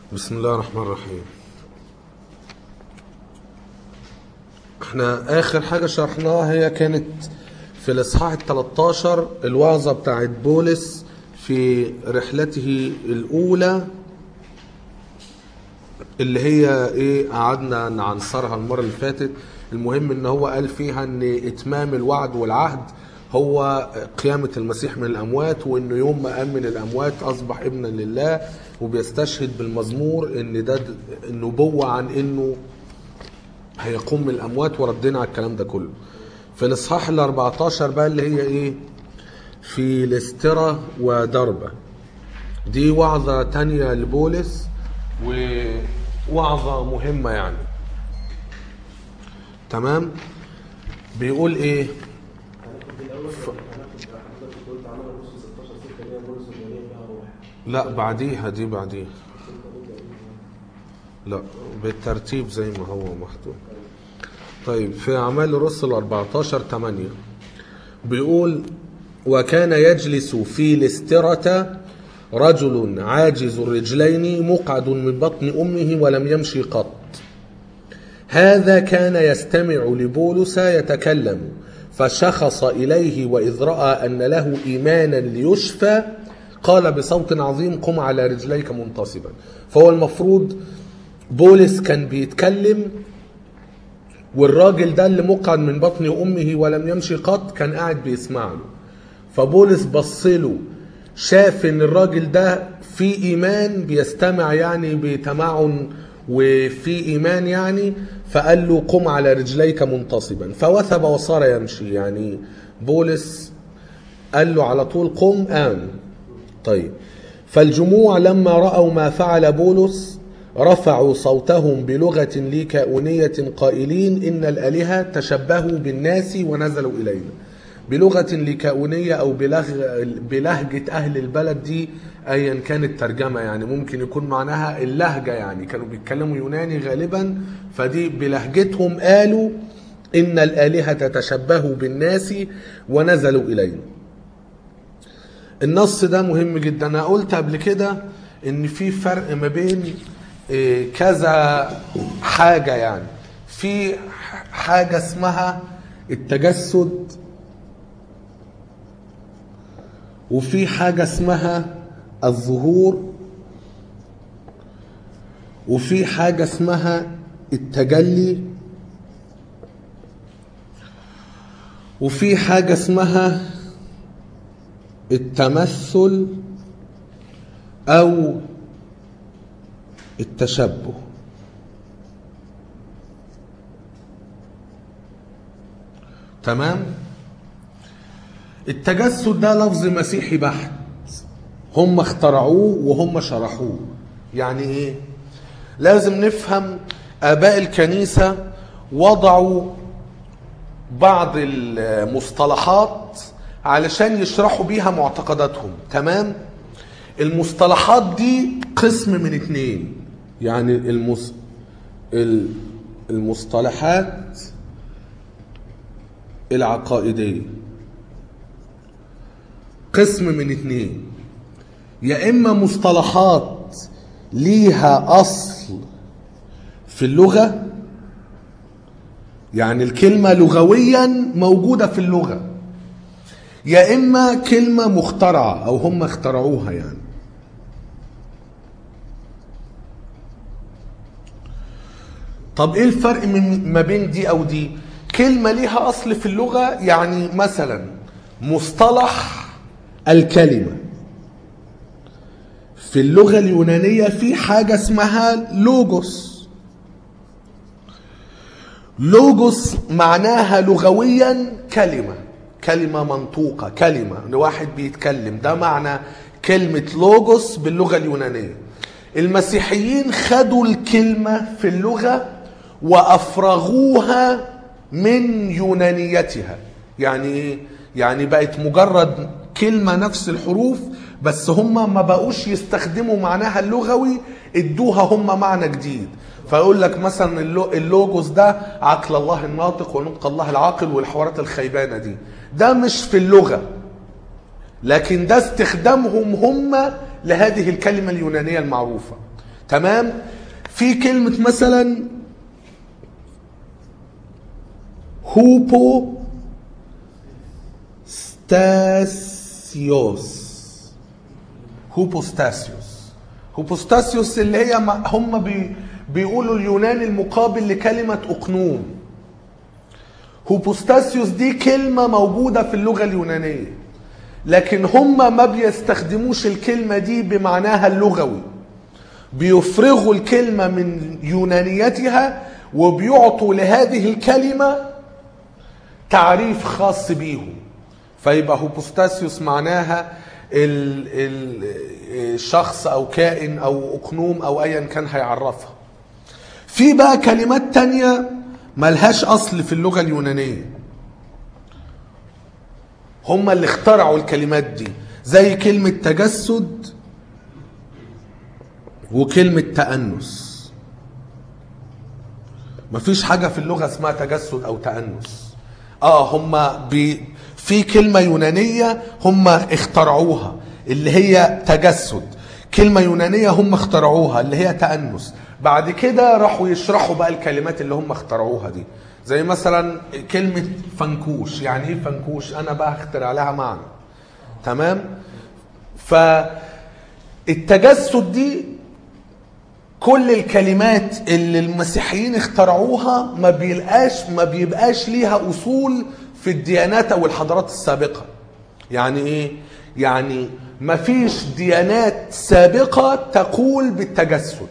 بسم الله الرحمن الرحيم. احنا اخر حاجة شرحناها هي كانت في الاصحاح 13 الوعظة بتاعت بولس في رحلته الاولى اللي هي ايه قعدنا نعنصرها المرة اللي فاتت. المهم ان هو قال فيها ان اتمام الوعد والعهد هو قيامة المسيح من الاموات، وانه يوم ما قام من الاموات اصبح ابنا لله، وبيستشهد بالمزمور ان ده النبوة عن انه هيقوم من الاموات، وردنا على الكلام ده كله. في الاصحاح ال 14 بقى اللي هي ايه في لسترة ودربة، دي وعظة تانية لبولس ووعظة مهمة يعني. تمام. بيقول ايه لا بعديها، دي بعديها، لا بالترتيب زي ما هو محطوط. طيب في أعمال الرسل 14:8 بيقول: وكان يجلس في لسترة رجل عاجز الرجلين مقعد من بطن أمه ولم يمشي قط. هذا كان يستمع لبولس يتكلم، فشخص إليه وإذ رأى أن له إيمانا ليشفى قال بصوت عظيم: قم على رجليك منتصبا. فهو المفروض بولس كان بيتكلم، والراجل ده اللي مقعد من بطن أمه ولم يمشي قط كان قاعد بيسمع له. فبولس بصله، شاف ان الراجل ده في ايمان، بيستمع يعني بتمعن وفي ايمان يعني، فقال له: قم على رجليك منتصبا. فوثب وصار يمشي، يعني بولس قال له على طول قم، قام. طيب، فالجموع لما رأوا ما فعل بولس رفعوا صوتهم بلغة ليكاؤنية قائلين: إن الآلهة تشبهوا بالناس ونزلوا إلينا. بلغة ليكاؤنية أو بلهجة أهل البلد دي، أيا كانت الترجمة، يعني ممكن يكون معناها اللهجة، يعني كانوا بيتكلموا يوناني غالبا، فدي بلهجتهم قالوا: إن الآلهة تشبهوا بالناس ونزلوا إلينا. النص ده مهم جدا. أنا قلت قبل كده إن في فرق ما بين كذا حاجة، يعني في حاجة اسمها التجسد، وفي حاجة اسمها الظهور، وفي حاجة اسمها التجلي، وفي حاجة اسمها التمثل أو التشبه. تمام. التجسد ده لفظ مسيحي بحت، هم اخترعوه وهم شرحوه. يعني ايه؟ لازم نفهم آباء الكنيسة وضعوا بعض المصطلحات علشان يشرحوا بيها معتقداتهم. تمام. المصطلحات دي قسم من اتنين، يعني المصطلحات العقائدية قسم من اتنين: يا إما مصطلحات ليها أصل في اللغة، يعني الكلمة لغويا موجودة في اللغة، يا إما كلمة مخترعة أو هم اخترعوها يعني. طب إيه الفرق ما بين دي أو دي؟ كلمة ليها أصل في اللغة، يعني مثلا مصطلح الكلمة في اللغة اليونانية في حاجة اسمها لوجوس. لوجوس معناها لغويا كلمة، كلمة منطوقة، كلمة لواحد بيتكلم، ده معنى كلمة لوجوس باللغة اليونانية. المسيحيين خدوا الكلمة في اللغة وأفرغوها من يونانيتها. يعني ايه؟ يعني بقت مجرد كلمة نفس الحروف، بس هم ما بقوش يستخدموا معناها اللغوي، ادوها هم معنى جديد. فيقول لك مثلا اللوجوس ده عقل الله الناطق ونطق الله العاقل والحوارات الخيبانة دي، ده مش في اللغة، لكن ده استخدامهم هم لهذه الكلمة اليونانية المعروفة. تمام. في كلمة مثلا هوبوستاسيوس اللي هي هم بيقولوا اليوناني المقابل لكلمة أقنوم. هوبوستاسيوس دي كلمة موجودة في اللغة اليونانية، لكن هم ما بيستخدموش الكلمة دي بمعناها اللغوي، بيفرغوا الكلمة من يونانيتها وبيعطوا لهذه الكلمة تعريف خاص بيهم. فيبقى هوبوستاسيوس معناها الشخص أو كائن أو أقنوم أو أيا كان هيعرفها. في بقى كلمات تانية ملهاش أصل في اللغة اليونانية، هم اللي اخترعوا الكلمات دي، زي كلمة تجسد وكلمة تأنس. مفيش حاجة في اللغة اسمها تجسد أو تأنس. هم في كلمة يونانية هم اخترعوها اللي هي تجسد، كلمة يونانية هم اخترعوها اللي هي تأنس. بعد كده راحوا يشرحوا بقى الكلمات اللي هم اخترعوها دي، زي مثلا كلمة فنكوش. يعني ايه فنكوش؟ انا بقى اخترع لها معنى. تمام. فالتجسد دي كل الكلمات اللي المسيحيين اخترعوها ما بيبقاش ليها اصول في الديانات او الحضارات السابقة. يعني ايه؟ يعني ما فيش ديانات سابقة تقول بالتجسد،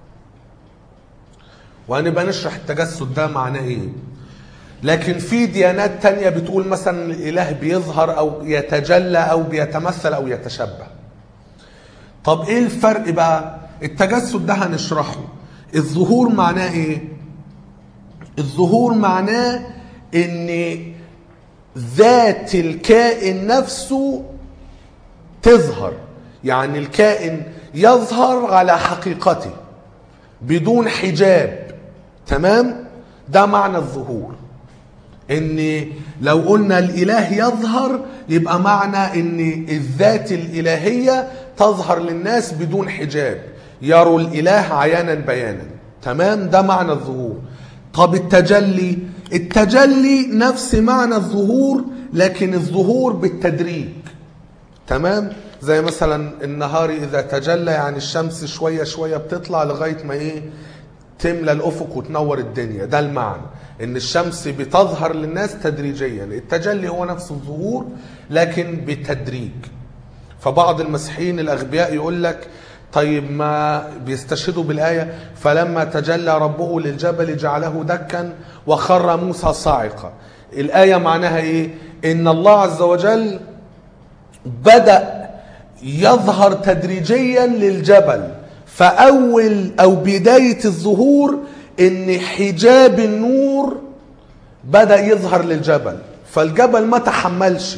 وهنبقى نشرح التجسد ده معناه ايه. لكن في ديانات تانية بتقول مثلا الاله بيظهر او يتجلى او بيتمثل او يتشبه. طب ايه الفرق بقى؟ التجسد ده هنشرحه. الظهور معناه ايه؟ الظهور معناه ان ذات الكائن نفسه تظهر، يعني الكائن يظهر على حقيقته بدون حجاب. تمام. ده معنى الظهور. ان لو قلنا الاله يظهر يبقى معنى ان الذات الالهية تظهر للناس بدون حجاب، يروا الاله عيانا بيانا. تمام. ده معنى الظهور. طب التجلي نفس معنى الظهور، لكن الظهور بالتدريج. تمام. زي مثلا النهار اذا تجلى، يعني الشمس شوية شوية بتطلع لغاية ما ايه تملى الافق وتنور الدنيا. ده المعنى، ان الشمس بتظهر للناس تدريجيا. التجلي هو نفس الظهور لكن بالتدريج. فبعض المسيحيين الاغبياء يقول لك طيب ما بيستشهدوا بالآية فلما تجلى ربه للجبل جعله دكا وخر موسى صاعقا. الآية معناها ايه؟ ان الله عز وجل بدأ يظهر تدريجيا للجبل، فأول أو بداية الظهور إن حجاب النور بدأ يظهر للجبل، فالجبل ما تحملش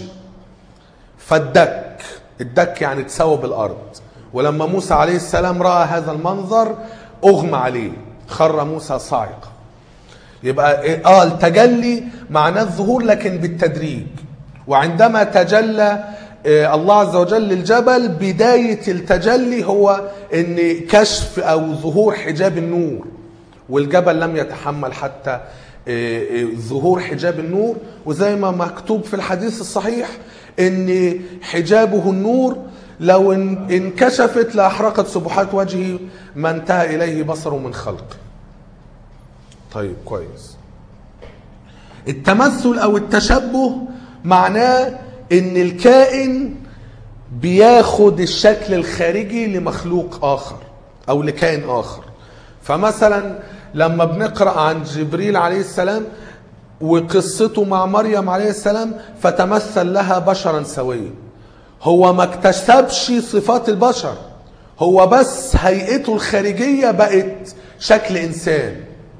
الدك يعني تسوى بالأرض. ولما موسى عليه السلام رأى هذا المنظر أغمى عليه، خر موسى صاعقا. يبقى التجلي معناه الظهور لكن بالتدريج. وعندما تجلى الله عز وجل للجبل، بداية التجلي هو ان كشف او ظهور حجاب النور، والجبل لم يتحمل حتى ظهور حجاب النور. وزي ما مكتوب في الحديث الصحيح ان حجابه النور لو انكشفت لاحرقت سبحات وجهه ما انتهى اليه بصره من خلقه. طيب كويس. التمثل او التشبه معناه ان الكائن بياخد الشكل الخارجي لمخلوق اخر او لكائن اخر. فمثلا لما بنقرأ عن جبريل عليه السلام وقصته مع مريم عليه السلام فتمثل لها بشرا سويا، هو ما اكتسبش صفات البشر، هو بس هيئته الخارجية بقت شكل انسان.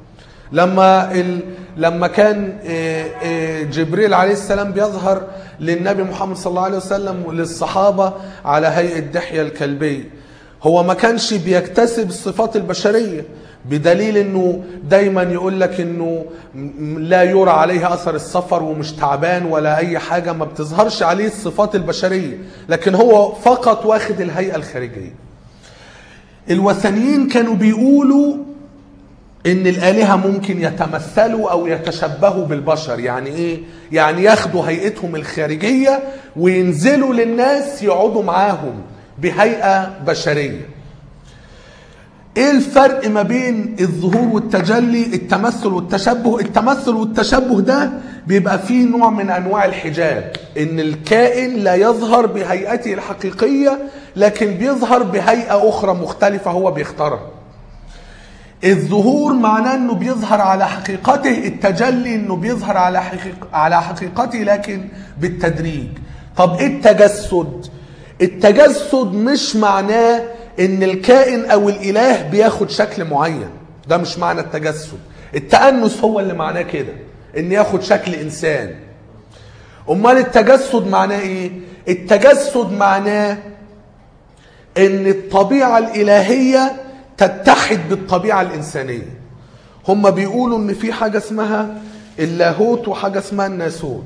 لما كان جبريل عليه السلام بيظهر للنبي محمد صلى الله عليه وسلم وللصحابة على هيئة دحية الكلبي، هو ما كانش بيكتسب الصفات البشرية، بدليل انه دايما يقول لك انه لا يرى عليه اثر السفر ومش تعبان ولا اي حاجة، ما بتظهرش عليه الصفات البشرية، لكن هو فقط واخد الهيئة الخارجية. الوثنيين كانوا بيقولوا ان الآلهة ممكن يتمثلوا او يتشبهوا بالبشر. يعني ايه؟ يعني ياخدوا هيئتهم الخارجية وينزلوا للناس يقعدوا معاهم بهيئة بشرية. ايه الفرق ما بين الظهور والتجلي؟ التمثل والتشبه. التمثل والتشبه ده بيبقى فيه نوع من انواع الحجاب، ان الكائن لا يظهر بهيئته الحقيقية لكن بيظهر بهيئة اخرى مختلفة هو بيختارها. الظهور معناه انه بيظهر على حقيقته، التجلي انه بيظهر على حقيقته لكن بالتدريج. طب ايه التجسد؟ التجسد مش معناه ان الكائن او الاله بياخد شكل معين، ده مش معنى التجسد. التأنس هو اللي معناه كده، ان ياخد شكل انسان. امال التجسد معناه ايه؟ التجسد معناه ان الطبيعة الالهية تتحد بالطبيعة الانسانية. هم بيقولوا ان في حاجة اسمها اللاهوت وحاجة اسمها الناسوت.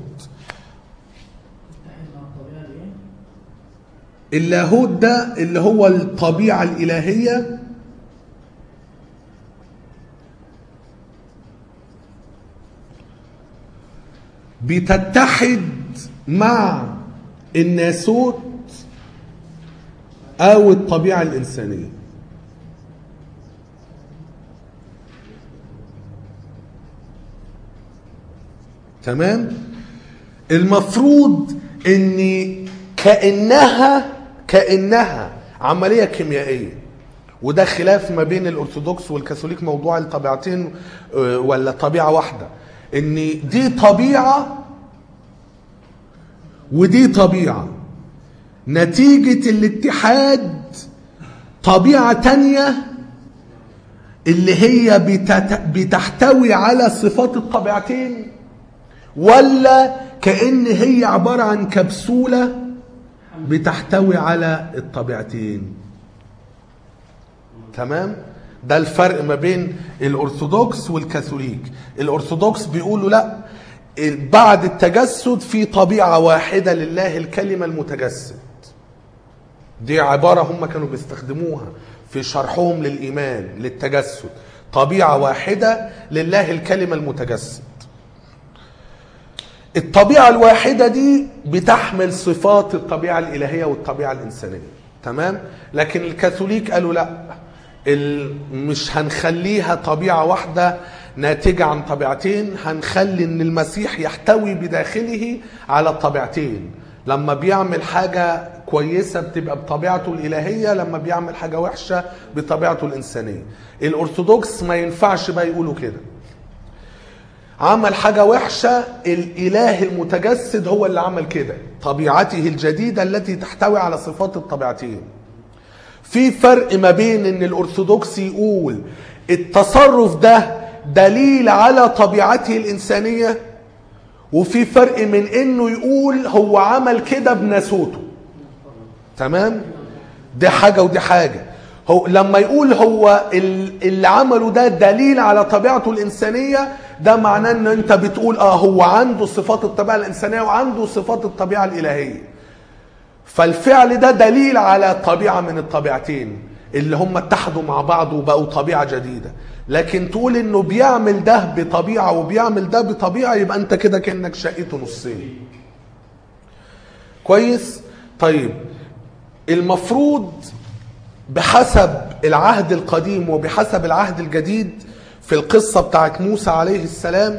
اللاهوت ده اللي هو الطبيعة الإلهية، بتتحد مع الناسوت أو الطبيعة الإنسانية. تمام؟ المفروض ان كأنها عملية كيميائية، وده خلاف ما بين الأرثوذكس والكاثوليك موضوع الطبيعتين ولا طبيعة واحدة. ان دي طبيعة ودي طبيعة، نتيجة الاتحاد طبيعة تانية اللي هي بتحتوي على صفات الطبيعتين، ولا كأن هي عبارة عن كبسولة بتحتوي على الطبيعتين. تمام؟ ده الفرق ما بين الأرثوذكس والكاثوليك. الأرثوذكس بيقولوا لا، بعد التجسد في طبيعة واحدة لله الكلمة المتجسد. دي عبارة هم كانوا بيستخدموها في شرحهم للإيمان للتجسد، طبيعة واحدة لله الكلمة المتجسد. الطبيعة الواحدة دي بتحمل صفات الطبيعة الإلهية والطبيعة الإنسانية. تمام؟ لكن الكاثوليك قالوا لا، مش هنخليها طبيعة واحدة ناتجة عن طبيعتين، هنخلي ان المسيح يحتوي بداخله على الطبيعتين. لما بيعمل حاجة كويسة بتبقى بطبيعته الإلهية، لما بيعمل حاجة وحشة بطبيعته الإنسانية. الأرثوذكس ما ينفعش بقى يقولوا كده، عمل حاجة وحشة الإله المتجسد هو اللي عمل كده، طبيعته الجديدة التي تحتوي على صفات الطبيعتين. في فرق ما بين ان الأرثوذكس يقول التصرف ده دليل على طبيعته الإنسانية، وفي فرق من انه يقول هو عمل كده بناسوته. تمام؟ دي حاجة ودي حاجة. هو لما يقول هو اللي عمله ده دليل على طبيعته الإنسانية، ده معناه ان انت بتقول هو عنده صفات الطبيعة الإنسانية وعنده صفات الطبيعة الإلهية، فالفعل ده دليل على طبيعة من الطبيعتين اللي هم اتحدوا مع بعض وبقوا طبيعة جديدة. لكن تقول انه بيعمل ده بطبيعة وبيعمل ده بطبيعة، يبقى انت كده كأنك شقيته نصين. كويس؟ طيب، المفروض بحسب العهد القديم وبحسب العهد الجديد في القصة بتاعت موسى عليه السلام،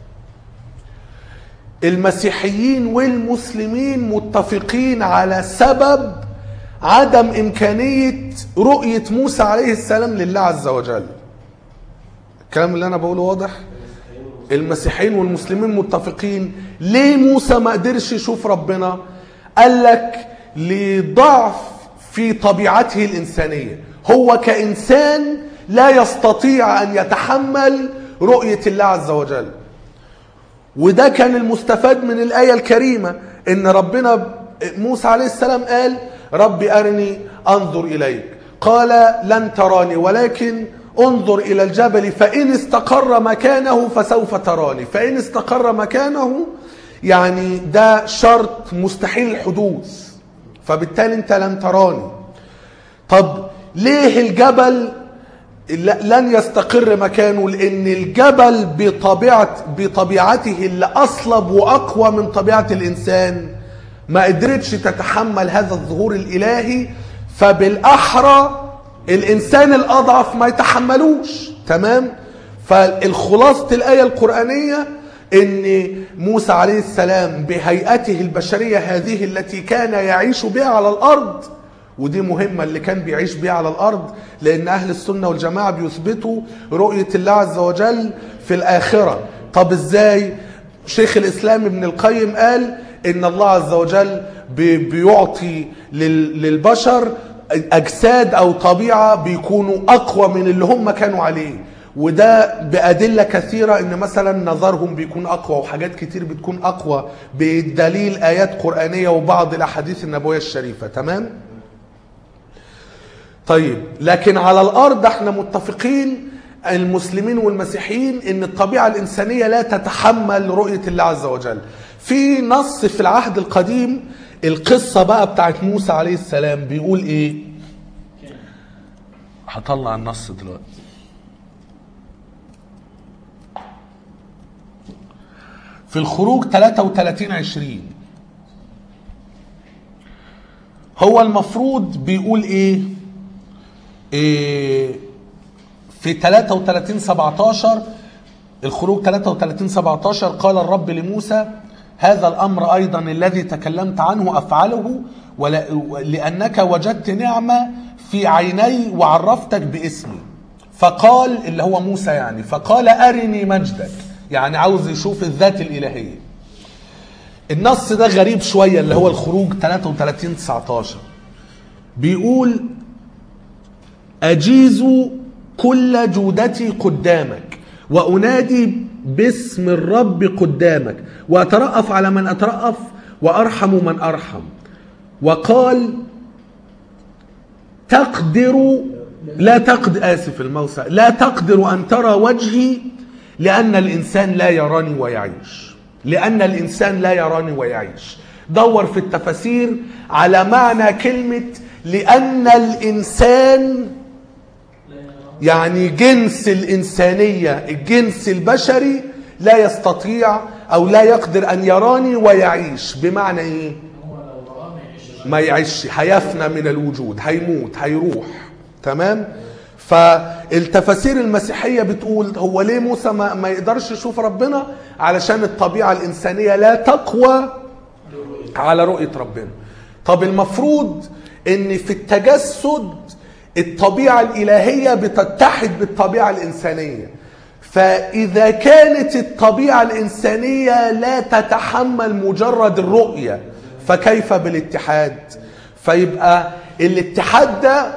المسيحيين والمسلمين متفقين على سبب عدم إمكانية رؤية موسى عليه السلام لله عز وجل. الكلام اللي أنا بقوله واضح؟ المسيحيين والمسلمين متفقين. ليه موسى ما قدرش يشوف ربنا؟ قال لك لضعف في طبيعته الإنسانية، هو كإنسان لا يستطيع أن يتحمل رؤية الله عز وجل. وده كان المستفاد من الآية الكريمة، إن ربنا موسى عليه السلام قال ربي أرني أنظر إليك، قال لن تراني ولكن انظر إلى الجبل فإن استقر مكانه فسوف تراني. فإن استقر مكانه يعني ده شرط مستحيل الحدوث، فبالتالي أنت لن تراني. طب ليه الجبل لن يستقر مكانه؟ لأن الجبل بطبيعته اللي أصلب وأقوى من طبيعة الإنسان ما قدرتش تتحمل هذا الظهور الإلهي، فبالأحرى الإنسان الأضعف ما يتحملوش. تمام؟ فالخلاصة الآية القرآنية إن موسى عليه السلام بهيئته البشرية هذه التي كان يعيش بها على الأرض، ودي مهمة اللي كان بيعيش بها على الأرض، لأن أهل السنة والجماعة بيثبتوا رؤية الله عز وجل في الآخرة. طب إزاي؟ شيخ الإسلام ابن القيم قال إن الله عز وجل بيعطي للبشر أجساد أو طبيعة بيكونوا أقوى من اللي هم كانوا عليه، وده بأدلة كثيرة، إن مثلا نظرهم بيكون أقوى وحاجات كتير بتكون أقوى بدليل آيات قرآنية وبعض الأحاديث النبوية الشريفة. تمام؟ طيب، لكن على الأرض احنا متفقين المسلمين والمسيحيين إن الطبيعة الإنسانية لا تتحمل رؤية الله عز وجل. في نص في العهد القديم، القصة بقى بتاعت موسى عليه السلام، بيقول إيه؟ هطلع النص دلوقتي. في الخروج 33:20 هو المفروض بيقول ايه؟ في 33:17 الخروج 33:17 قال الرب لموسى هذا الأمر أيضا الذي تكلمت عنه أفعله لأنك وجدت نعمة في عيني وعرفتك باسمي. فقال، اللي هو موسى يعني، فقال أرني مجدك، يعني عاوز يشوف الذات الإلهية. النص ده غريب شوية، اللي هو الخروج 33:19 بيقول أجيز كل جودتي قدامك وأنادي باسم الرب قدامك وأترأف على من أترأف وأرحم من أرحم. وقال لا تقدر أن ترى وجهي لأن الإنسان لا يراني ويعيش. لأن الإنسان لا يراني ويعيش. دور في التفاسير على معنى كلمة لأن الإنسان، يعني جنس الإنسانية، الجنس البشري لا يستطيع أو لا يقدر أن يراني ويعيش. بمعنى إيه؟ ما يعيش، هيفنى من الوجود، هيموت، هيروح. تمام؟ فالتفاسير المسيحية بتقول هو ليه موسى ما يقدرش يشوف ربنا؟ علشان الطبيعة الإنسانية لا تقوى على رؤية ربنا. طب المفروض ان في التجسد الطبيعة الإلهية بتتحد بالطبيعة الإنسانية، فإذا كانت الطبيعة الإنسانية لا تتحمل مجرد الرؤية فكيف بالاتحاد؟ فيبقى الاتحاد ده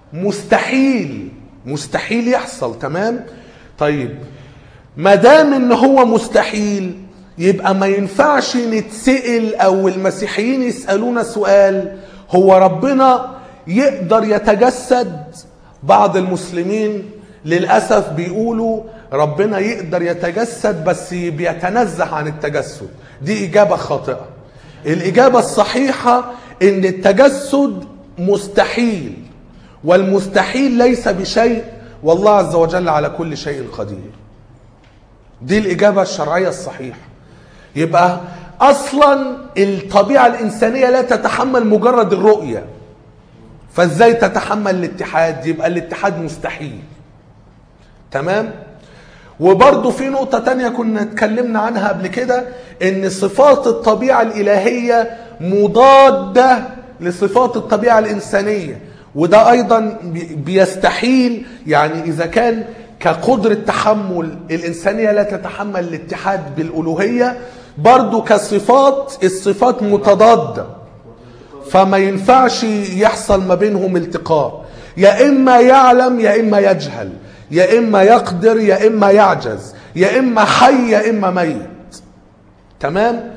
مستحيل يحصل. تمام؟ طيب، ما دام ان هو مستحيل، يبقى ما ينفعش نتسأل او المسيحيين يسألونا سؤال، هو ربنا يقدر يتجسد؟ بعض المسلمين للأسف بيقولوا ربنا يقدر يتجسد بس بيتنزه عن التجسد. دي إجابة خاطئة. الإجابة الصحيحة إن التجسد مستحيل، والمستحيل ليس بشيء، والله عز وجل على كل شيء قدير. دي الإجابة الشرعية الصحيحة. يبقى أصلا الطبيعة الإنسانية لا تتحمل مجرد الرؤية، فإزاي تتحمل الاتحاد؟ يبقى الاتحاد مستحيل. تمام؟ وبرضو في نقطة تانية كنا اتكلمنا عنها قبل كده، ان صفات الطبيعة الإلهية مضادة لصفات الطبيعة الإنسانية، وده أيضا بيستحيل. يعني إذا كان كقدرة تحمل الإنسانية لا تتحمل الاتحاد بالألوهية، برضو كصفات، الصفات متضادة، فما ينفعش يحصل ما بينهم التقاء. يا إما يعلم يا إما يجهل، يا إما يقدر يا إما يعجز، يا إما حي يا إما ميت. تمام؟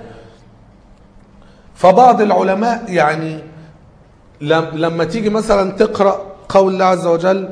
فبعض العلماء يعني لما تيجي مثلا تقرأ قول الله عز وجل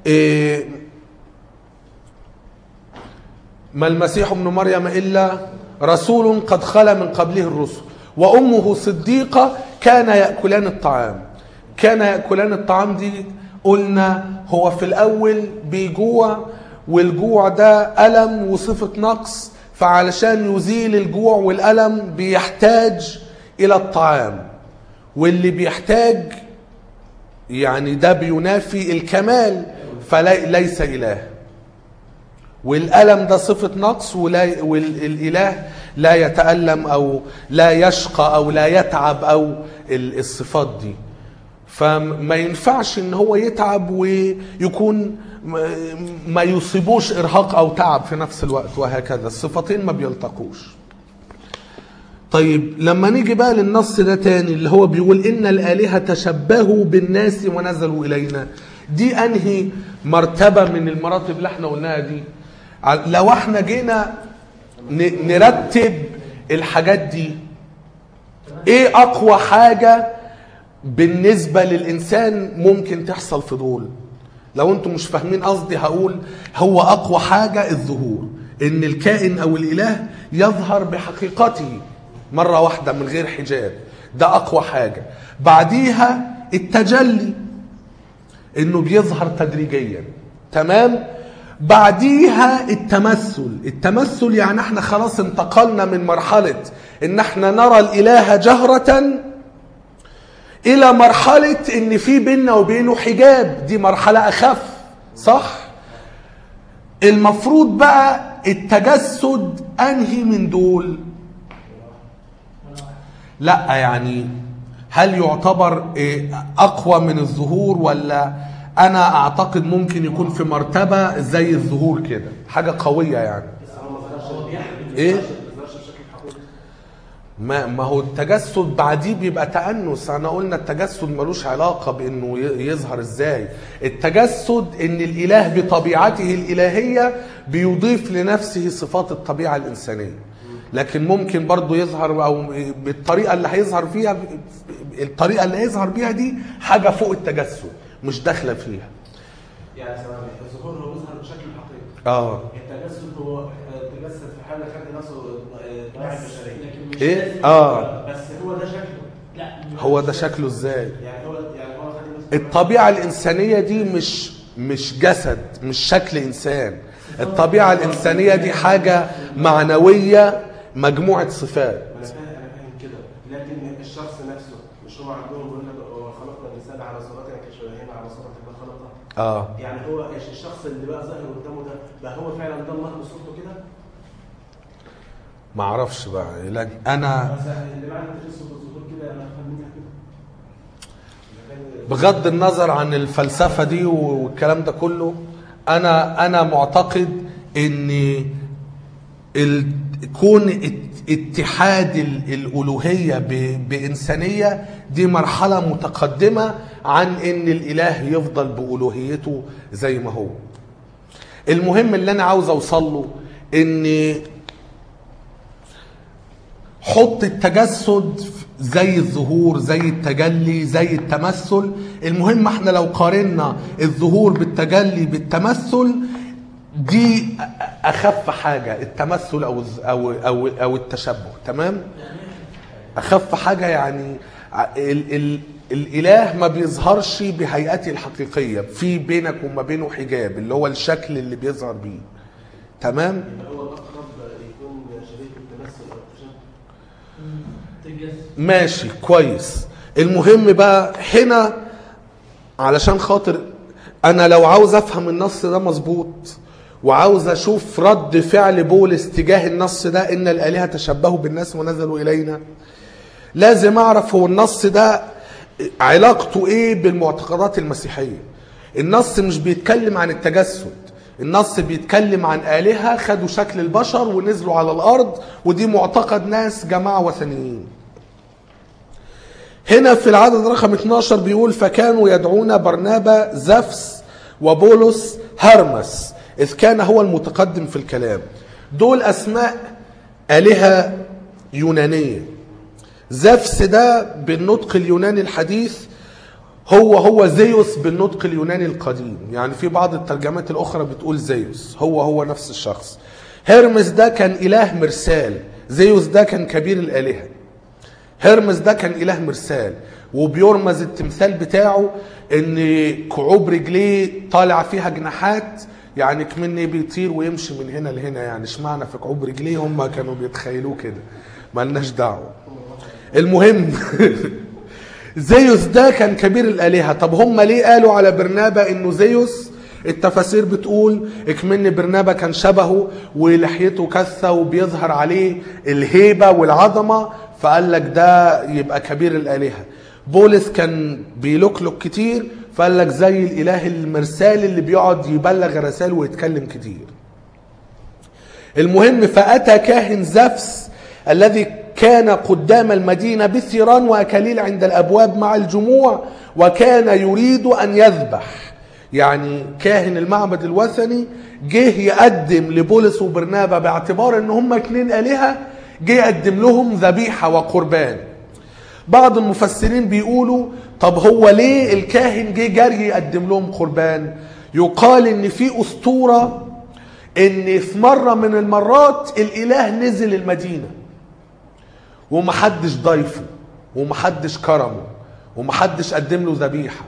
ما المسيح ابن مريم إلا رسول قد خلا من قبله الرسل وأمه صديقة كان يأكلان الطعام. كان يأكلان الطعام دي قلنا هو في الأول بيجوع، والجوع ده ألم وصفة نقص، فعلشان يزيل الجوع والألم بيحتاج إلى الطعام، واللي بيحتاج يعني ده بينافي الكمال، فليس إله. والألم ده صفة نقص، والإله لا يتألم أو لا يشقى أو لا يتعب أو الصفات دي. فما ينفعش ان هو يتعب ويكون ما يصيبوش ارهاق او تعب في نفس الوقت، وهكذا الصفتين ما بيلتقوش. طيب لما نيجي بقى للنص ده تاني اللي هو بيقول ان الآلهة تشبهوا بالناس ونزلوا الينا، دي انهي مرتبة من المراتب اللي احنا قلناها دي؟ لو احنا جينا نرتب الحاجات دي، ايه اقوى حاجة بالنسبة للإنسان ممكن تحصل في دول؟ لو انتم مش فاهمين قصدي هقول هو أقوى حاجة الظهور، إن الكائن أو الإله يظهر بحقيقته مرة واحدة من غير حجاب، ده أقوى حاجة. بعديها التجلي، إنه بيظهر تدريجيا، تمام. بعديها التمثل يعني احنا خلاص انتقلنا من مرحلة إن احنا نرى الإله جهرة إلى مرحلة إن في بيننا وبينه حجاب، دي مرحلة أخف، صح؟ المفروض بقى التجسد أنهي من دول؟ لا يعني هل يعتبر أقوى من الظهور، ولا أنا أعتقد ممكن يكون في مرتبة زي الظهور كده، حاجة قوية يعني؟ إيه؟ ما هو التجسد بعديه بيبقى تأنس. احنا قلنا التجسد ملوش علاقة بانه يظهر ازاي. التجسد ان الاله بطبيعته الالهية بيضيف لنفسه صفات الطبيعة الانسانية، لكن ممكن برضو يظهر او بالطريقة اللي هيظهر فيها، الطريقة اللي هيظهر بيها دي حاجة فوق التجسد مش داخلة فيها. يعني الظهور هو يظهر بشكل حقيقي، التجسد هو تجسد في حال خد نفسه طبيعة بشرية. ايه بس هو ده شكله. لا هو ده شكله ازاي؟ يعني هو الطبيعة الإنسانية دي مش جسد، مش شكل إنسان. الطبيعة الإنسانية دي حاجة معنوية، مجموعة صفات. أنا فاهم كده، لكن الشخص نفسه مش هم عندهم بيقول لك خلقنا الإنسان على صورتنا كشبهنا على صورة الله خلقنا. يعني هو الشخص اللي بقى ظاهر قدامه ده بقى هو فعلا ده الله بصورته كده؟ ما اعرفش بقى، لكن انا بغض النظر عن الفلسفة دي والكلام ده كله، انا معتقد ان كون اتحاد الألوهية بإنسانية دي مرحلة متقدمة عن ان الاله يفضل بألوهيته زي ما هو. المهم اللي انا عاوز اوصل له ان حط التجسد زي الظهور، زي التجلي، زي التمثل. المهم احنا لو قارنا الظهور بالتجلي بالتمثل، دي اخف حاجة التمثل او التشبه، تمام. اخف حاجة يعني الاله ما بيظهرش بهيئته الحقيقية، في بينك وما بينه حجاب اللي هو الشكل اللي بيظهر بيه، تمام. ماشي كويس. المهم بقى هنا علشان خاطر انا لو عاوز افهم النص ده مظبوط وعاوز اشوف رد فعل بولس تجاه النص ده ان الآلهة تشبهوا بالناس ونزلوا الينا، لازم اعرف هو النص ده علاقته ايه بالمعتقدات المسيحية. النص مش بيتكلم عن التجسد، النص بيتكلم عن آلهة خدوا شكل البشر ونزلوا على الارض، ودي معتقد ناس جماعة وثنيين. هنا في العدد رقم 12 بيقول فكانوا يدعون برنابا زفس وبولس هرمس إذ كان هو المتقدم في الكلام. دول أسماء آلهة يونانية. زفس ده بالنطق اليوناني الحديث هو زيوس بالنطق اليوناني القديم، يعني في بعض الترجمات الأخرى بتقول زيوس، هو نفس الشخص. هرمس ده كان إله مرسال، زيوس ده كان كبير الآلهة. هرمس ده كان إله مرسال، وبيرمز التمثال بتاعه ان كعوب رجليه طالع فيها جناحات، يعني كمني بيطير ويمشي من هنا لهنا. يعني اشمعنى في كعوب رجليه؟ هم كانوا بيتخيلوه كده، مالناش دعوه. المهم زيوس ده كان كبير الآلهة. طب هم ليه قالوا على برنابا انه زيوس؟ التفاسير بتقول اكمن برنابا كان شبهه ولحيته كثة وبيظهر عليه الهيبة والعظمة، فقال لك ده يبقى كبير الآلهة. بولس كان بيلوكلوك كتير، فقال لك زي الإله المرسال اللي بيقعد يبلغ رسائل ويتكلم كتير. المهم فأتى كاهن زفس الذي كان قدام المدينة بثيران وأكاليل عند الأبواب مع الجموع، وكان يريد أن يذبح. يعني كاهن المعبد الوثني جه يقدم لبولس وبرنابا باعتبار ان هم 2 آلهة، جه يقدم لهم ذبيحة وقربان. بعض المفسرين بيقولوا طب هو ليه الكاهن جه جري يقدم لهم قربان؟ يقال ان في أسطورة ان في مرة من المرات الإله نزل المدينة ومحدش ضيفه ومحدش كرمه ومحدش قدم له ذبيحة،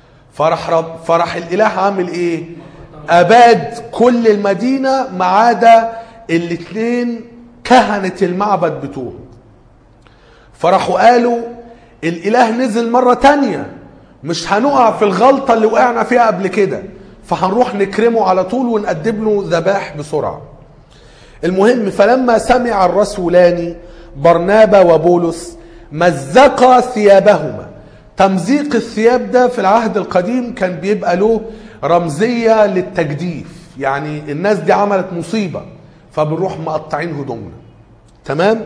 فرح الإله عامل ايه؟ أباد كل المدينة ما عدا 2 كهنة المعبد بتوعه. فرحوا قالوا الإله نزل مرة تانية، مش هنقع في الغلطة اللي وقعنا فيها قبل كده، فهنروح نكرمه على طول ونقدم له ذبائح بسرعة. المهم فلما سمع الرسولان برنابا وبولس مزقا ثيابهما. تمزيق الثياب ده في العهد القديم كان بيبقى له رمزية للتجديف، يعني الناس دي عملت مصيبة فبنروح مقطعين هدومنا. تمام؟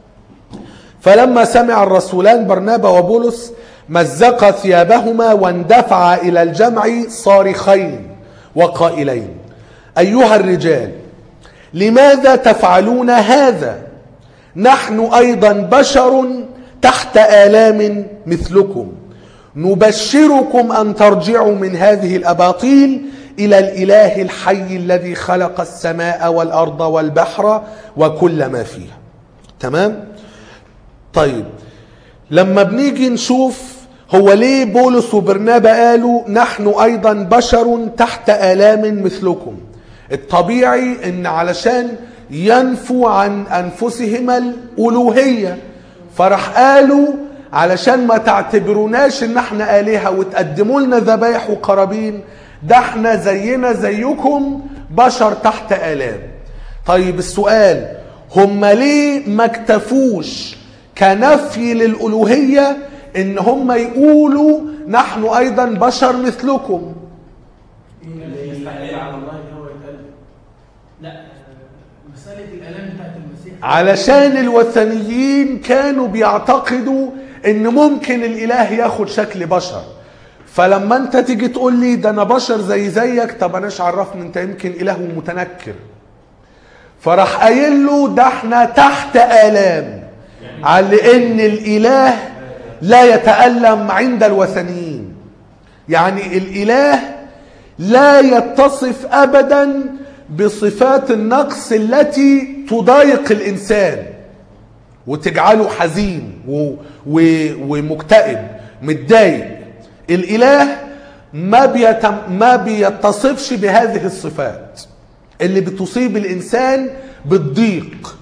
فلما سمع الرسولان برنابا وبولس مزقا ثيابهما واندفعا إلى الجمع صارخين وقائلين أيها الرجال لماذا تفعلون هذا؟ نحن أيضا بشر تحت آلام مثلكم، نبشركم أن ترجعوا من هذه الأباطيل إلى الإله الحي الذي خلق السماء والأرض والبحر وكل ما فيها. تمام؟ طيب لما بنيجي نشوف هو ليه بولس وبرنابا قالوا نحن أيضا بشر تحت آلام مثلكم، الطبيعي ان علشان ينفوا عن أنفسهما الألوهية، فرح قالوا علشان ما تعتبروناش ان احنا آلهة وتقدموا لنا ذبايح وقرابين، ده احنا زينا زيكم بشر تحت آلام. طيب السؤال، هم ليه ما اكتفوش كنفي للألوهية ان هم يقولوا نحن ايضا بشر مثلكم؟ يستحيل على الله ان هو يتقلب. لا، مسألة الآلام بتاعت المسيح علشان الوثنيين كانوا بيعتقدوا ان ممكن الاله ياخد شكل بشر، فلما انت تيجي تقول لي ده انا بشر زيك، طب اناش عرفني انت يمكن اله متنكر. فراح قايل له ده احنا تحت آلام، على ان الاله لا يتألم عند الوثنيين. يعني الاله لا يتصف ابدا بصفات النقص التي تضايق الانسان وتجعله حزين ومكتئب متضايق. الاله ما بيتصفش بهذه الصفات اللي بتصيب الانسان بالضيق.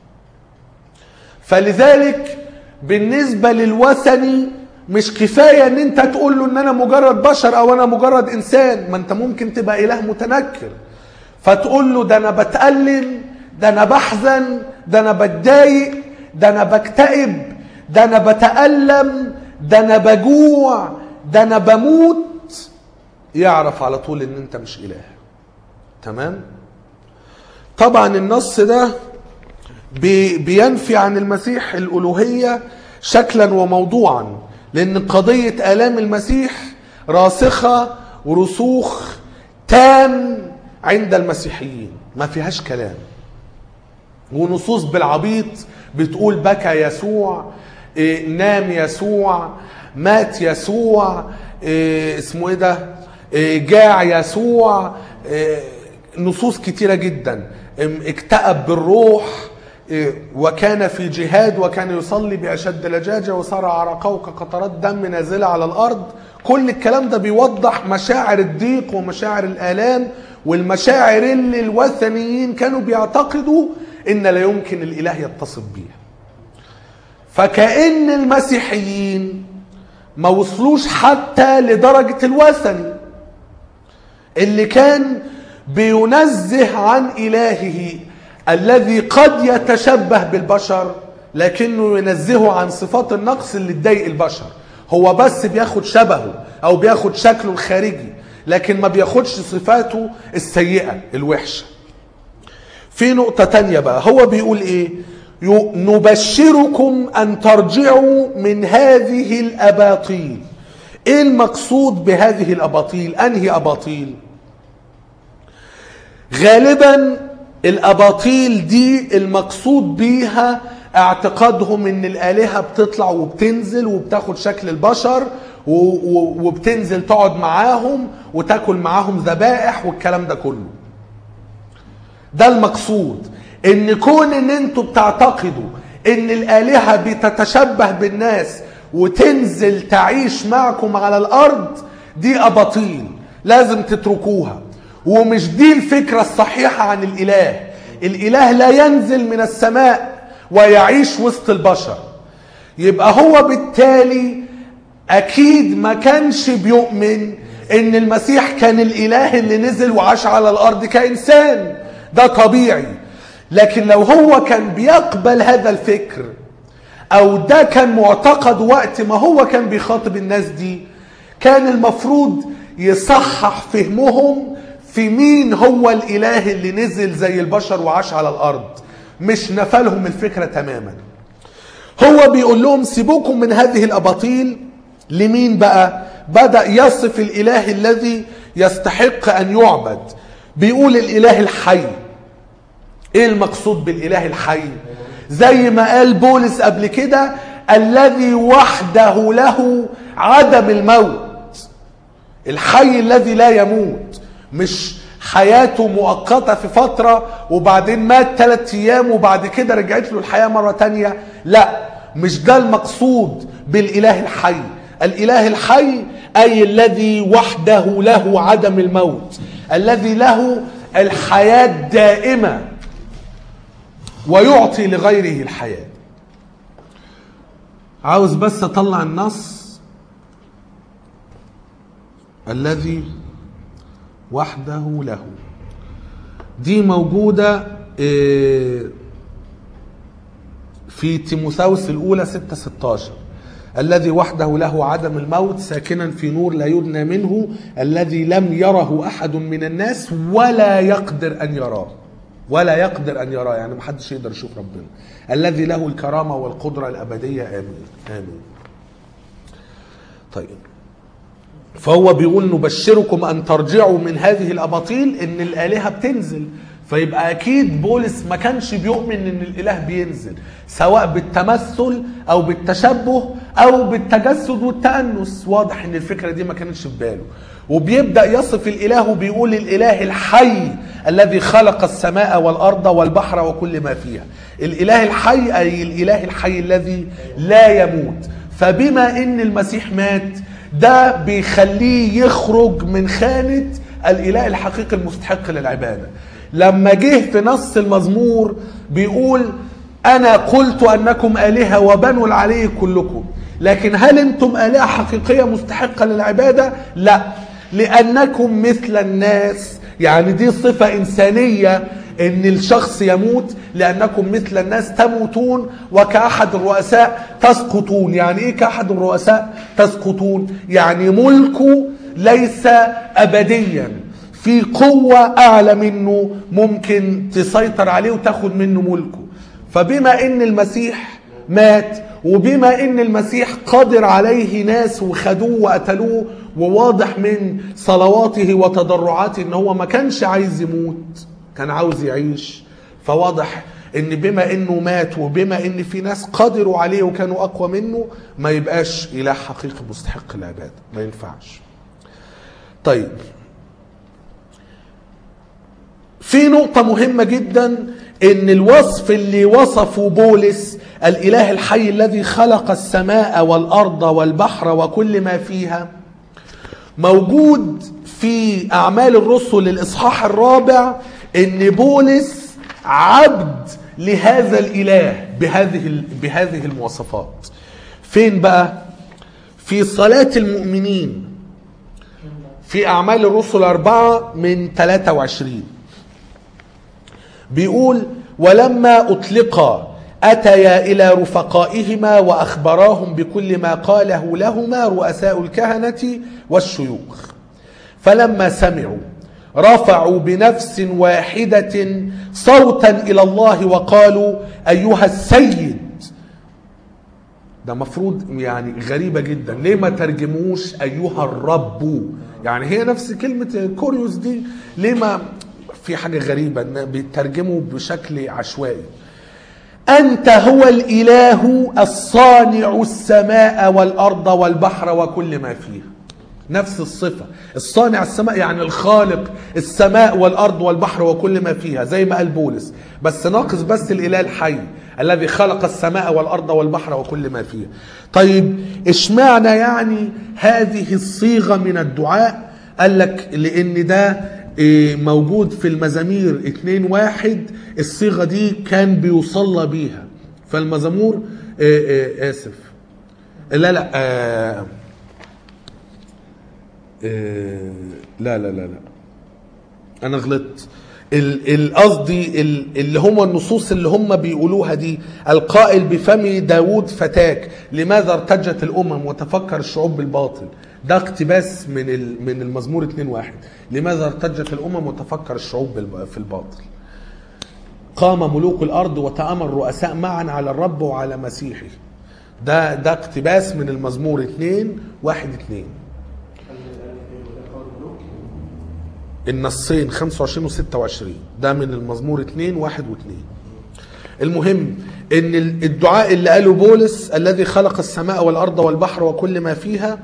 فلذلك بالنسبة للوثني مش كفاية ان انت تقول له ان انا مجرد بشر او انا مجرد انسان، ما انت ممكن تبقى اله متنكر فتقول له ده انا بتألم، ده انا بحزن، ده انا بتضايق، ده انا بكتئب، ده انا بتألم، ده انا بجوع، ده انا بموت، يعرف على طول ان انت مش اله. تمام؟ طبعا النص ده بينفي عن المسيح الألوهية شكلا وموضوعا، لأن قضية آلام المسيح راسخة ورسوخ تام عند المسيحيين، ما فيهاش كلام. ونصوص بالعبيط بتقول بكى يسوع، نام يسوع، مات يسوع، اسمه ايه ده، جاع يسوع، نصوص كتيرة جدا، اكتئب بالروح، وكان في جهاد وكان يصلي بأشد لجاجة وصار عرقه كقطرات دم نازلة على الأرض. كل الكلام ده بيوضح مشاعر الضيق ومشاعر الآلام والمشاعر اللي الوثنيين كانوا بيعتقدوا إن لا يمكن الإله يتصف بيها. فكأن المسيحيين ما وصلوش حتى لدرجة الوثني اللي كان بينزه عن إلهه الذي قد يتشبه بالبشر لكنه ينزهه عن صفات النقص اللي تضايق البشر. هو بس بياخد شبهه او بياخد شكله الخارجي لكن ما بياخدش صفاته السيئة الوحشة. في نقطة تانية بقى هو بيقول ايه؟ نبشركم ان ترجعوا من هذه الاباطيل. ايه المقصود بهذه الاباطيل؟ انهي اباطيل؟ غالبا الاباطيل دي المقصود بيها اعتقادهم ان الالهة بتطلع وبتنزل وبتاخد شكل البشر وبتنزل تقعد معاهم وتاكل معاهم ذبائح والكلام ده كله. ده المقصود، ان كون ان انتوا بتعتقدوا ان الالهة بتتشبه بالناس وتنزل تعيش معكم على الارض، دي اباطيل لازم تتركوها. ومش دي الفكرة الصحيحة عن الإله. الإله لا ينزل من السماء ويعيش وسط البشر. يبقى هو بالتالي أكيد ما كانش بيؤمن إن المسيح كان الإله اللي نزل وعاش على الأرض كإنسان، ده طبيعي. لكن لو هو كان بيقبل هذا الفكر أو ده كان معتقد وقت ما هو كان بيخاطب الناس دي، كان المفروض يصحح فهمهم في مين هو الإله اللي نزل زي البشر وعاش على الأرض، مش نفلهم الفكرة تماما. هو بيقول لهم سيبوكم من هذه الأباطيل. لمين بقى؟ بدأ يصف الإله الذي يستحق أن يعبد. بيقول الإله الحي. إيه المقصود بالإله الحي؟ زي ما قال بولس قبل كده، الذي وحده له عدم الموت. الحي الذي لا يموت، مش حياته مؤقتة في فترة وبعدين مات 3 أيام وبعد كده رجعت له الحياة مرة تانية. لا، مش ده المقصود بالإله الحي. الإله الحي أي الذي وحده له عدم الموت، الذي له الحياة الدائمة ويعطي لغيره الحياة. عاوز بس أطلع النص. الذي وحده له دي موجودة في تيموثاوس الأولى 6:16. الذي وحده له عدم الموت ساكنا في نور لا يدنى منه، الذي لم يره أحد من الناس ولا يقدر أن يراه. ولا يقدر أن يراه يعني محدش يقدر يشوف ربنا. الذي له الكرامة والقدرة الأبدية. آمين آمين. طيب، فهو بيقول نبشركم أن ترجعوا من هذه الأباطيل، إن الآلهة بتنزل. فيبقى أكيد بولس ما كانش بيؤمن إن الإله بينزل، سواء بالتمثل أو بالتشبه أو بالتجسد والتأنس. واضح إن الفكرة دي ما كانتش في باله. وبيبدأ يصف الإله وبيقول الإله الحي الذي خلق السماء والأرض والبحر وكل ما فيها. الإله الحي أي الإله الحي الذي لا يموت. فبما إن المسيح مات، ده بيخليه يخرج من خانة الإله الحقيقي المستحق للعبادة. لما جه في نص المزمور بيقول أنا قلت أنكم آلهة وبنو العلي كلكم، لكن هل أنتم آلهة حقيقية مستحقة للعبادة؟ لا، لأنكم مثل الناس. يعني دي صفة إنسانية إن الشخص يموت، لأنكم مثل الناس تموتون وكأحد الرؤساء تسقطون. يعني إيه كأحد الرؤساء تسقطون؟ يعني ملكه ليس أبديا، في قوة أعلى منه ممكن تسيطر عليه وتاخد منه ملكه. فبما إن المسيح مات وبما إن المسيح قادر عليه ناس وخدوه وقتلوه، وواضح من صلواته وتضرعاته إن هو ما كانش عايز يموت، كان عاوز يعيش. فواضح إن بما إنه مات وبما إن في ناس قدروا عليه وكانوا أقوى منه، ما يبقاش إله حقيقي مستحق العبادة، ما ينفعش. طيب، في نقطة مهمة جدا، ان الوصف اللي وصفه بولس الاله الحي الذي خلق السماء والارض والبحر وكل ما فيها موجود في اعمال الرسل الاصحاح 4، ان بولس عبد لهذا الاله بهذه المواصفات. فين بقى؟ في صلاة المؤمنين في اعمال الرسل 4 من 23 بيقول: ولما أطلقا أتيا إلى رفقائهما وأخبراهم بكل ما قاله لهما رؤساء الكهنة والشيوخ، فلما سمعوا رفعوا بنفس واحدة صوتا إلى الله وقالوا: أيها السيد. ده مفروض يعني غريبة جدا، ليه ما ترجموش أيها الرب؟ يعني هي نفس كلمة كوريوس دي، ليه ما في حاجة غريبة ان بيترجموا بشكل عشوائي. أنت هو الإله الصانع السماء والأرض والبحر وكل ما فيها. نفس الصفة، الصانع السماء يعني الخالق السماء والأرض والبحر وكل ما فيها زي ما قال بولس، بس ناقص بس الإله الحي الذي خلق السماء والأرض والبحر وكل ما فيها. طيب اشمعنى يعني هذه الصيغة من الدعاء؟ قال لك لأن ده موجود في المزامير 2:1، الصيغة دي كان بيصلى بيها. فالمزمور آسف لا لا لا لا لا أنا غلطت. القصدي اللي هم النصوص اللي هم بيقولوها دي: القائل بفم داود فتاك لماذا ارتجت الأمم وتفكر الشعوب بالباطل. ده اقتباس من المزمور 2:1، لماذا ارتجت الأمم وتفكر الشعوب في الباطل. قام ملوك الأرض وتآمر الرؤساء معا على الرب وعلى مسيحه. ده اقتباس من المزمور 2:1-2. النصين 25 و26 ده من المزمور 2:1-2. المهم ان الدعاء اللي قاله بولس الذي خلق السماء والأرض والبحر وكل ما فيها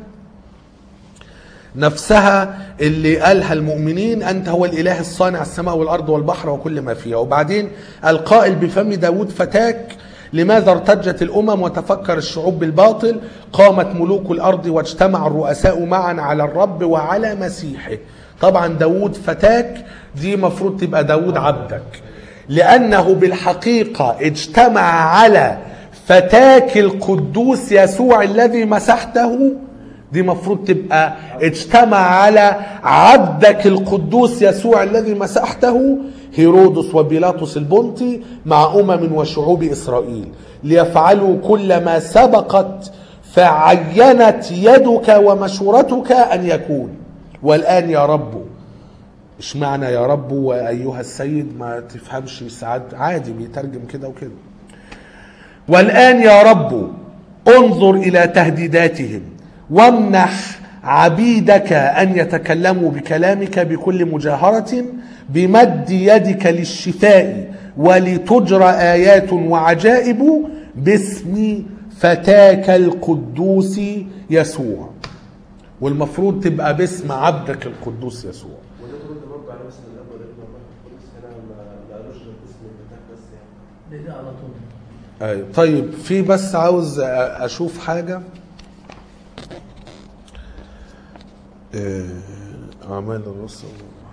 نفسها اللي قالها المؤمنين: أنت هو الإله الصانع السماء والأرض والبحر وكل ما فيها. وبعدين القائل بفم داود فتاك لماذا ارتجت الأمم وتفكر الشعوب بالباطل، قامت ملوك الأرض واجتمع الرؤساء معا على الرب وعلى مسيحه. طبعا داود فتاك دي مفروض تبقى داود عبدك، لأنه بالحقيقة اجتمع على فتاك القدوس يسوع الذي مسحته. دي مفروض تبقى اجتمع على عبدك القدوس يسوع الذي مسحته هيرودس وبيلاطس البنطي مع أمم وشعوب إسرائيل، ليفعلوا كل ما سبقت فعينت يدك ومشورتك أن يكون. والآن يا رب. اشمعنى يا رب وأيها السيد؟ ما تفهمش ساعات عادي بيترجم كده وكده. والآن يا رب انظر إلى تهديداتهم وامنح عبيدك أن يتكلموا بكلامك بكل مجاهرة بمد يدك للشفاء، ولتجرى آيات وعجائب باسم فتاك القدوس يسوع. والمفروض تبقى باسم عبدك القدوس يسوع. وده ترد برضه على اسم الاب والابن والروح القدس، هنا ما قالوش غير اسم الفتاك بس يعني. ده على طول. ايوه طيب، في بس عاوز اشوف حاجه. اعمال الرسل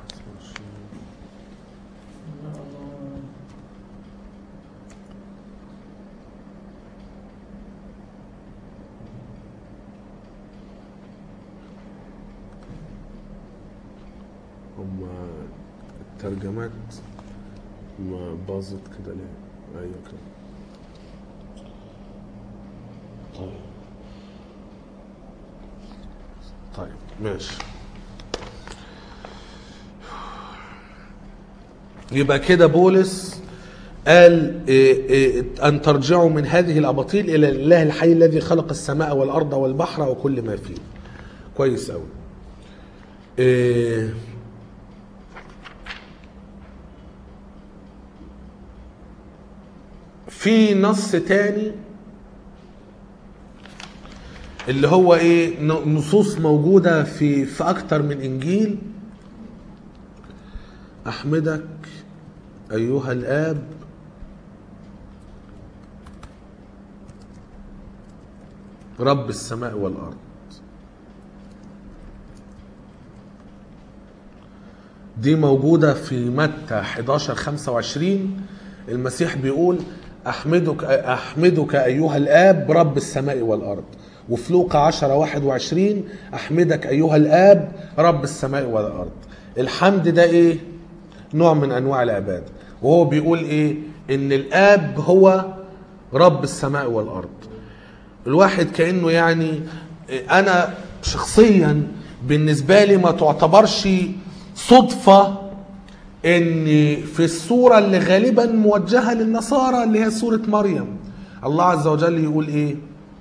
هم الترجمات ما باظت كده ليه؟ ايوه كده. طيب ماشي. يبقى كده بولس قال أن ترجعوا من هذه الأباطيل إلى الله الحي الذي خلق السماء والأرض والبحر وكل ما فيه. كويس أوي. في نص تاني اللي هو ايه، نصوص موجودة في اكتر من انجيل. احمدك ايها الاب رب السماء والأرض. دي موجودة في متى 11:25. المسيح بيقول أحمدك أيها الآب رب السماء والأرض. وفي لوقا 10:21 أحمدك أيها الآب رب السماء والأرض. الحمد ده إيه؟ نوع من أنواع العبادة. وهو بيقول إيه؟ إن الآب هو رب السماء والأرض. الواحد كأنه يعني أنا شخصيا بالنسبة لي ما تعتبرش صدفة ان في السورة اللي غالبا موجهة للنصارى اللي هي سورة مريم الله عز وجل يقول ايه؟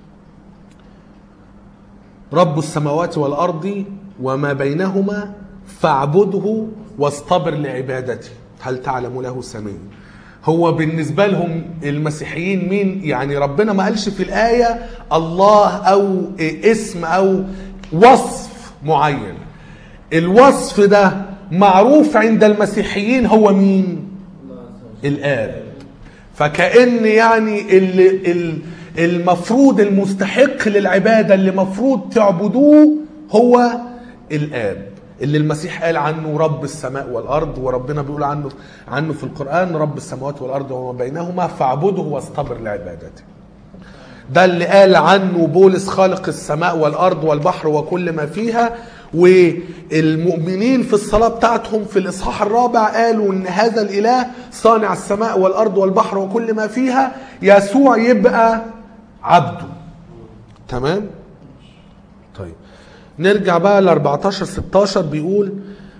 رب السماوات والأرض وما بينهما فاعبده واصطبر لعبادته هل تعلم له سميا. هو بالنسبة لهم المسيحيين مين؟ يعني ربنا ما قالش في الآية الله أو اسم أو وصف معين. الوصف ده معروف عند المسيحيين هو مين؟ الآب. فكأن يعني المفروض المستحق للعبادة اللي مفروض تعبدوه هو الآب اللي المسيح قال عنه رب السماء والأرض. وربنا بيقول عنه في القرآن رب السماوات والأرض وما بينهما فاعبده واصطبر لعبادته. ده اللي قال عنه بولس خالق السماء والأرض والبحر وكل ما فيها. والمؤمنين في الصلاة بتاعتهم في الإصحاح 4 قالوا إن هذا الإله صانع السماء والأرض والبحر وكل ما فيها يسوع يبقى عبده. تمام؟ طيب نرجع بقى ل 14-16 بيقول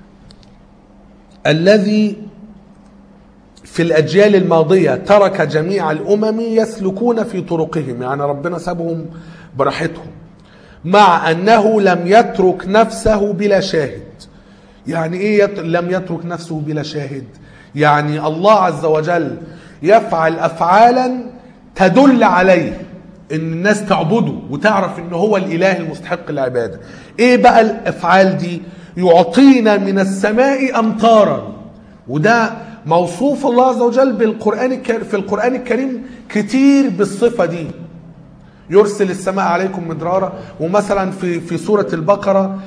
الذي في الأجيال الماضية ترك جميع الأمم يسلكون في طرقهم. يعني ربنا سابهم براحتهم مع أنه لم يترك نفسه بلا شاهد. يعني إيه لم يترك نفسه بلا شاهد؟ يعني الله عز وجل يفعل أفعالا تدل عليه إن الناس تعبده وتعرف إن هو الإله المستحق للعبادة. إيه بقى الأفعال دي؟ يعطينا من السماء أمطارا. وده موصوف الله عز وجل في القرآن الكريم كتير بالصفة دي. يرسل السماء عليكم مدرارا. ومثلا في سورة البقرة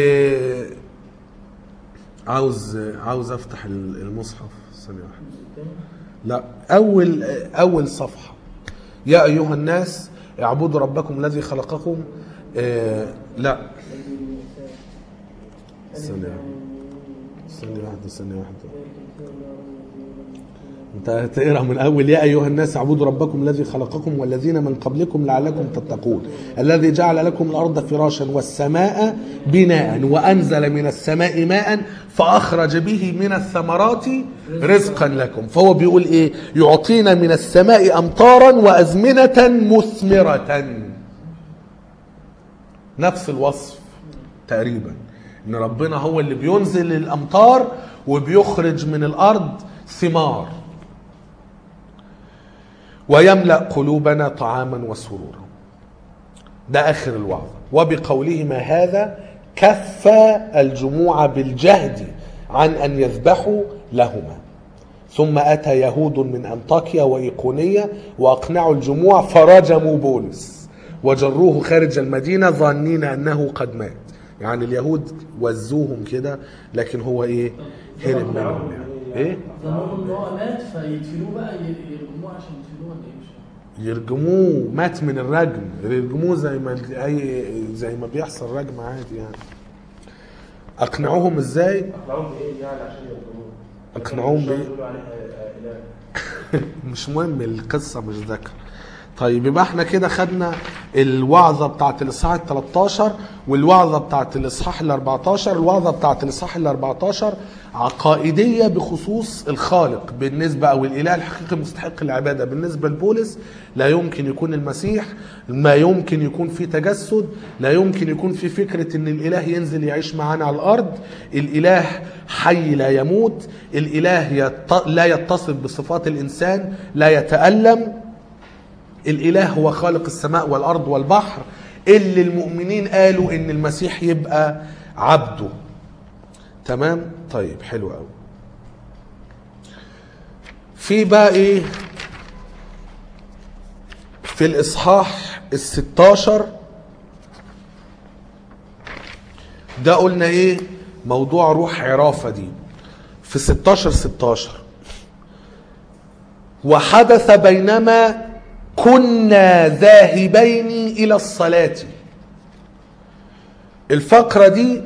عاوز افتح المصحف ثانية واحدة. لا اول صفحة يا ايها الناس اعبدوا ربكم الذي خلقكم. لا ثانية واحدة انت هتقرا من اول يا ايها الناس اعبدوا ربكم الذي خلقكم والذين من قبلكم لعلكم تتقون الذي جعل لكم الارض فراشا والسماء بناء وانزل من السماء ماء فاخرج به من الثمرات رزقا لكم. فهو بيقول ايه؟ يعطينا من السماء امطارا وازمنة مثمرة. نفس الوصف تقريبا ان ربنا هو اللي بينزل الامطار وبيخرج من الارض ثمار. ويملأ قلوبنا طعاما وسرورا. ده آخر الوعظ. وبقولهما هذا كف الجموع بالجهد عن أن يذبحوا لهما. ثم أتى يهود من أنطاكيا وإيقونية وأقنعوا الجموع فرجموا بولس وجروه خارج المدينة ظانين أنه قد مات. يعني اليهود وزوهم كده لكن هو إيه؟ هرب منهم يعني. ايه؟ ظنوا ان هو مات فيدفنوه بقى يرجموه عشان يدفنوه ولا ايه؟ يرجموه مات من الرجم. يرجموه زي ما بيحصل رجم عادي يعني. اقنعوهم ازاي؟ اقنعوهم بايه يعني عشان يرجموه؟ اقنعوهم بايه؟ مش مهم القصه مش ذكر. طيب يبقى احنا كده خدنا الوعظة بتاعت الإصحاح 13 والوعظة بتاعت الإصحاح 14. الوعظة بتاعت الإصحاح 14 عقائدية بخصوص الخالق بالنسبة أو الإله الحقيقي المستحق للعبادة. بالنسبة لبولس لا يمكن يكون المسيح، ما يمكن يكون في تجسد، لا يمكن يكون في فكرة ان الإله ينزل يعيش معانا على الأرض. الإله حي لا يموت. الإله لا يتصف بصفات الإنسان، لا يتألم. الإله هو خالق السماء والأرض والبحر اللي المؤمنين قالوا إن المسيح يبقى عبده. تمام؟ طيب حلو قوي. في بقى إيه؟ في الإصحاح 16 ده قلنا ايه موضوع روح عرافة دي. في 16 وحدث بينما كنا ذاهبين إلى الصلاة. الفقرة دي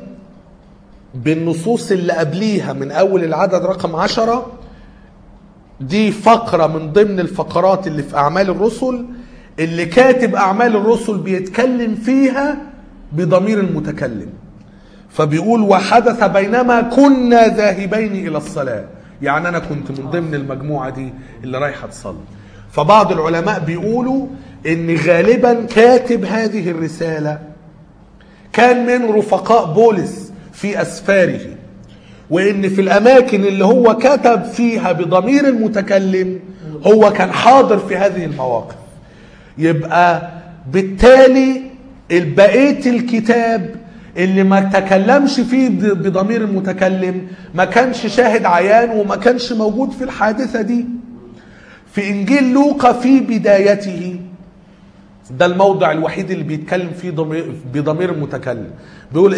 بالنصوص اللي قبليها من أول العدد رقم 10 دي فقرة من ضمن الفقرات اللي في أعمال الرسل اللي كاتب أعمال الرسل بيتكلم فيها بضمير المتكلم. فبيقول وحدث بينما كنا ذاهبين إلى الصلاة، يعني أنا كنت من ضمن المجموعة دي اللي رايحة تصلي. فبعض العلماء بيقولوا إن غالبا كاتب هذه الرسالة كان من رفقاء بولس في أسفاره، وإن في الأماكن اللي هو كتب فيها بضمير المتكلم هو كان حاضر في هذه المواقف. يبقى بالتالي بقية الكتاب اللي ما تكلمش فيه بضمير المتكلم ما كانش شاهد عيان وما كانش موجود في الحادثة دي. في إنجيل لوقا في بدايته ده الموضع الوحيد اللي بيتكلم فيه بضمير المتكلم. بيقول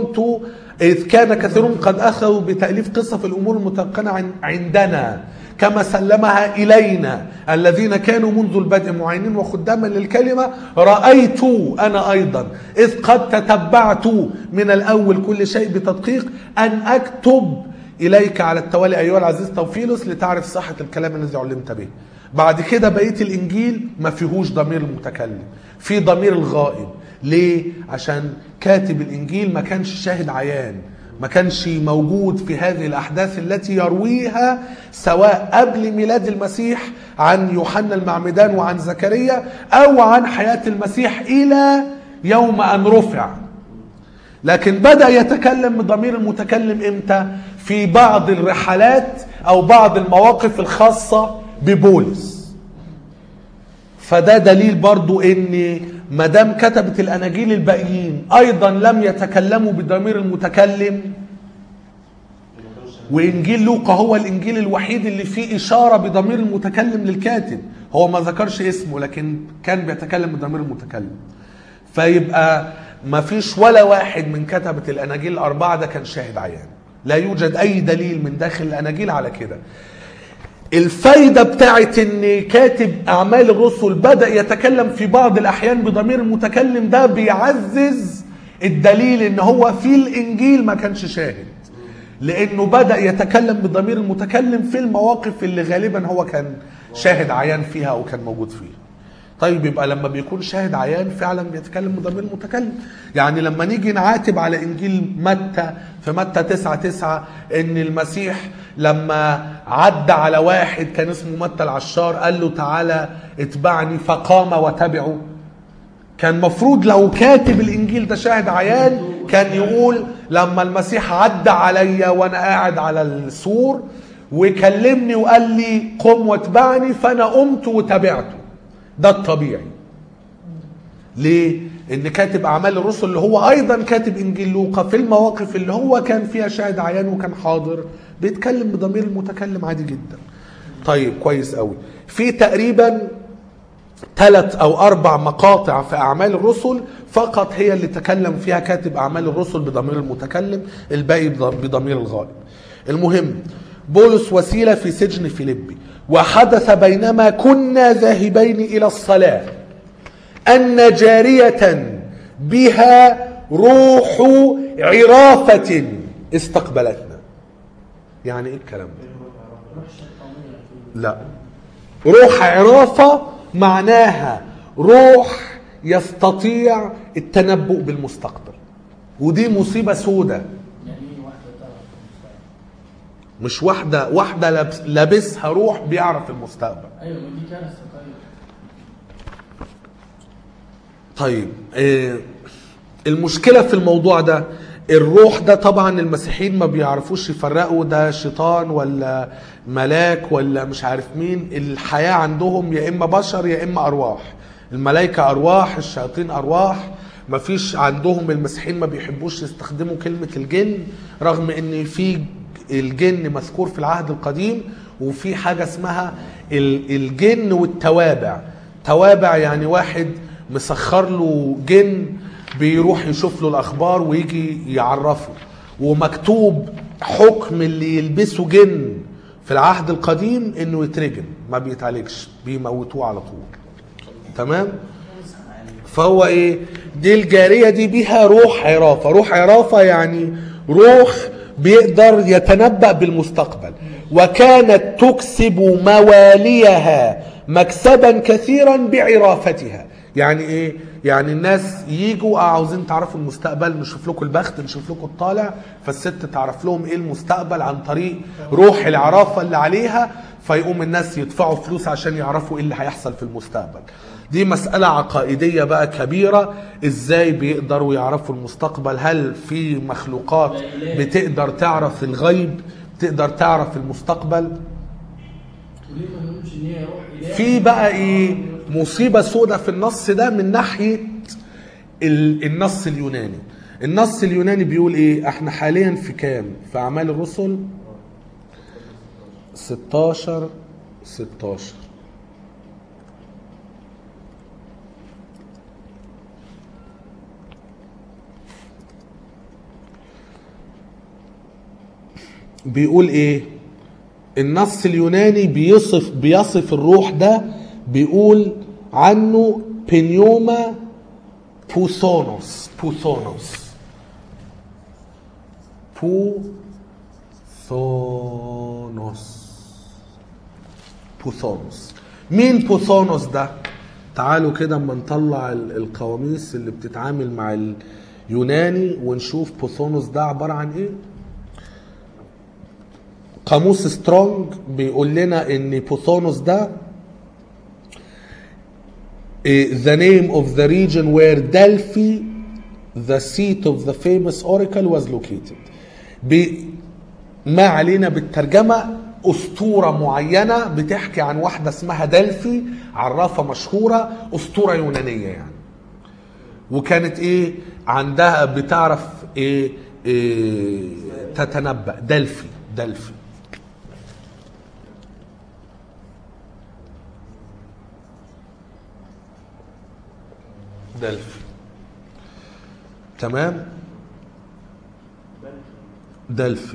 إذ كان كثيرون قد أخذوا بتأليف قصة في الأمور المتقنة عندنا كما سلمها إلينا الذين كانوا منذ البدء معينين وخداما للكلمة، رأيت أنا أيضا إذ قد تتبعت من الأول كل شيء بتدقيق أن أكتب إليك على التوالي أيها العزيز توفيلوس لتعرف صحة الكلام الذي علمت به. بعد كده بقية الإنجيل ما فيهوش ضمير المتكلم، في ضمير الغائب. ليه؟ عشان كاتب الإنجيل ما كانش شاهد عيان، ما كانش موجود في هذه الأحداث التي يرويها سواء قبل ميلاد المسيح عن يوحنا المعمدان وعن زكريا أو عن حياة المسيح إلى يوم أن رفع. لكن بدأ يتكلم بضمير المتكلم إمتى؟ في بعض الرحلات أو بعض المواقف الخاصة ببولس. فده دليل برضو إن مدام كتبت الأناجيل الباقيين أيضا لم يتكلموا بضمير المتكلم، وإنجيل لوقا هو الإنجيل الوحيد اللي فيه إشارة بضمير المتكلم للكاتب. هو ما ذكرش اسمه لكن كان بيتكلم بضمير المتكلم. فيبقى ما فيش ولا واحد من كتبة الأناجيل الأربعة ده كان شاهد عيان. لا يوجد أي دليل من داخل الأناجيل على كده. الفايدة بتاعت ان كاتب اعمال الرسل بدأ يتكلم في بعض الاحيان بضمير المتكلم ده بيعزز الدليل ان هو في الانجيل ما كانش شاهد، لانه بدأ يتكلم بضمير المتكلم في المواقف اللي غالبا هو كان شاهد عيان فيها او كان موجود فيها. طيب يبقى لما بيكون شاهد عيان فعلا بيتكلم بضمير المتكلم. يعني لما نيجي نعاتب على انجيل متى في متى 9:9 ان المسيح لما عدى على واحد كان اسمه متى العشار قال له تعالى اتبعني فقام وتبعه، كان مفروض لو كاتب الانجيل ده شاهد عيان كان يقول لما المسيح عدى عليا وانا قاعد على السور وكلمني وقال لي قم واتبعني فانا قمت وتبعته. ده الطبيعي. ليه؟ ان كاتب اعمال الرسل اللي هو ايضا كاتب انجيل لوقا في المواقف اللي هو كان فيها شاهد عيان وكان حاضر بيتكلم بضمير المتكلم عادي جدا. طيب كويس قوي. في تقريبا 3 أو 4 مقاطع في اعمال الرسل فقط هي اللي تكلم فيها كاتب اعمال الرسل بضمير المتكلم، الباقي بضمير الغائب. المهم بولس وسيلة في سجن فيليبي. وحدث بينما كنا ذاهبين إلى الصلاة أن جارية بها روح عرافة استقبلتنا. يعني إيه الكلام ده؟ لا، روح عرافة معناها روح يستطيع التنبؤ بالمستقبل، ودي مصيبة سودة. مش واحدة لابسها روح بيعرف المستقبل. ايوه دي كارثه. طيب المشكلة في الموضوع ده الروح ده طبعا المسيحيين ما بيعرفوش يفرقوا ده شيطان ولا ملاك ولا مش عارف مين. الحياة عندهم يا إما بشر يا إما أرواح. الملائكة أرواح، الشياطين أرواح. ما فيش عندهم المسيحيين ما بيحبوش يستخدموا كلمة الجن، رغم ان في الجن مذكور في العهد القديم وفي حاجة اسمها الجن والتوابع. توابع يعني واحد مسخر له جن بيروح يشوف له الاخبار ويجي يعرفه. ومكتوب حكم اللي يلبسه جن في العهد القديم انه يترجم، ما بيتعالجش، بيموتوه على طول. تمام. فهو ايه دي الجارية دي بيها روح عرافة. روح عرافة يعني روح بيقدر يتنبأ بالمستقبل. وكانت تكسب مواليها مكسبا كثيرا بعرافتها. يعني ايه؟ يعني الناس ييجوا عاوزين تعرفوا المستقبل، نشوف لكم البخت، نشوف لكم الطالع، فالست تعرف لهم ايه المستقبل عن طريق روح العرافة اللي عليها، فيقوم الناس يدفعوا فلوس عشان يعرفوا ايه اللي هيحصل في المستقبل. دي مسألة عقائدية بقى كبيرة، ازاي بيقدروا يعرفوا المستقبل؟ هل في مخلوقات بتقدر تعرف الغيب، بتقدر تعرف المستقبل؟ في بقى ايه مصيبة سودة في النص ده من ناحية النص اليوناني. النص اليوناني بيقول ايه؟ احنا حاليا في كام؟ في اعمال الرسل 16 بيقول ايه؟ النص اليوناني بيصف الروح ده، بيقول عنه بنيوما بوثونوس. مين بوثونوس ده؟ تعالوا كده اما نطلع القواميس اللي بتتعامل مع اليوناني ونشوف بوثونوس ده عبارة عن ايه. قاموس سترونج بيقول لنا ان بوثونوس ده the name of the region where Delphi, the seat of the famous oracle, was located. ما علينا بالترجمة، أسطورة معينة بتحكي عن واحدة اسمها دلفي، عرافة مشهورة، أسطورة يونانية يعني. وكانت ايه عندها بتعرف ايه تتنبأ. دلفي تمام. دلفي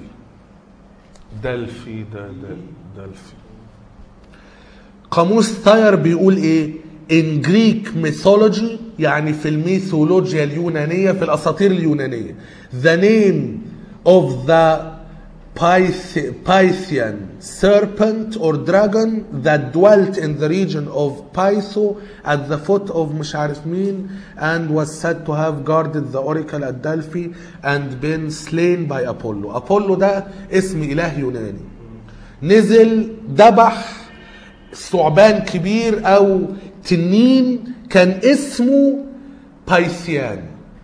قاموس ثاير بيقول ايه؟ in Greek mythology، يعني في الميثولوجيا اليونانية، في الأساطير اليونانية، the name of the Pythian serpent or dragon that dwelt in the region of Pytho at the foot of مش عارف مين and was said to have guarded the oracle at Delphi and been slain by Apollo. أبولو ده اسم إله يوناني، نزل ذبح ثعبان كبير أو تنين كان اسمه بايثيان.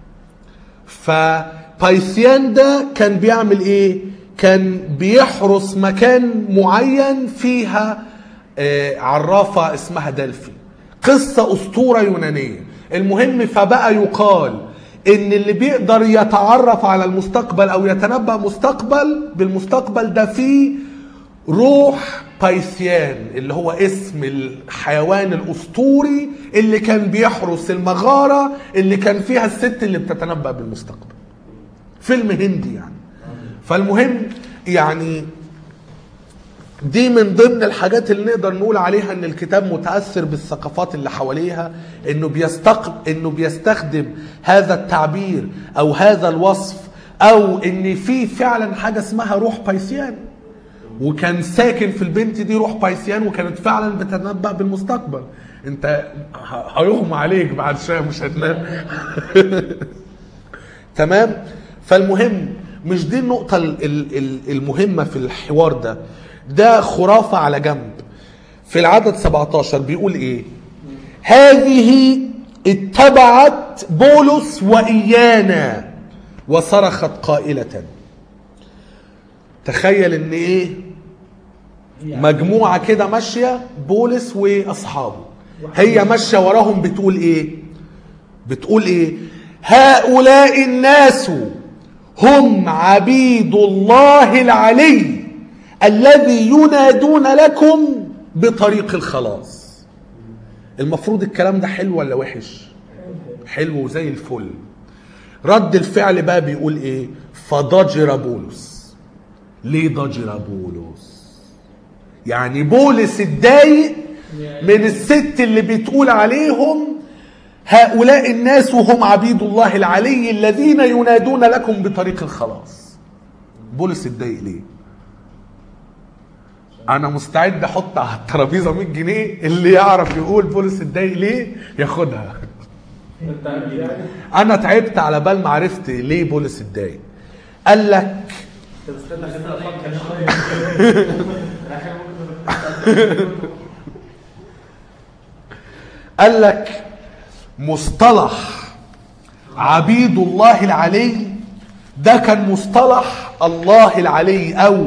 فبايثيان ده كان بيعمل ايه؟ كان بيحرس مكان معين فيها عرافة اسمها دلفي. قصة أسطورة يونانية. المهم فبقى يقال ان اللي بيقدر يتعرف على المستقبل او يتنبأ بالمستقبل ده فيه روح بايثيان، اللي هو اسم الحيوان الأسطوري اللي كان بيحرس المغارة اللي كان فيها الست اللي بتتنبأ بالمستقبل. فيلم هندي يعني. فالمهم يعني دي من ضمن الحاجات اللي نقدر نقول عليها ان الكتاب متأثر بالثقافات اللي حواليها، انه بيستخدم هذا التعبير او هذا الوصف، او ان في فعلا حاجة اسمها روح بايثيان، وكان ساكن في البنت دي روح بايثيان، وكانت فعلا بتتنبأ بالمستقبل. انت هيغمى عليك بعد شوية مش هتنام. تمام. فالمهم مش دي النقطة المهمة في الحوار ده خرافة على جنب. في العدد 17 بيقول ايه؟ هذه اتبعت بولس وإيانا وصرخت قائلة. تخيل ان ايه؟ مجموعة كده ماشية، بولس واصحابه، هي ماشية وراهم، بتقول ايه؟ هؤلاء الناس هم عبيد الله العلي الذي ينادون لكم بطريق الخلاص. المفروض الكلام ده حلو ولا وحش؟ حلو زي الفل. رد الفعل بقى بيقول ايه؟ فضجر بولس. ليه ضجر بولس؟ يعني بولس اتضايق من الست اللي بتقول عليهم هؤلاء الناس وهم عبيد الله العلي الذين ينادون لكم بطريق الخلاص. بولس اتضايق ليه؟ انا مستعد احط على الترابيزه 100 جنيه اللي يعرف يقول بولس اتضايق ليه ياخدها. انا تعبت على بال ما عرفت ليه بولس اتضايق. قال لك قال لك مصطلح عبيد الله العلي ده كان مصطلح الله العلي او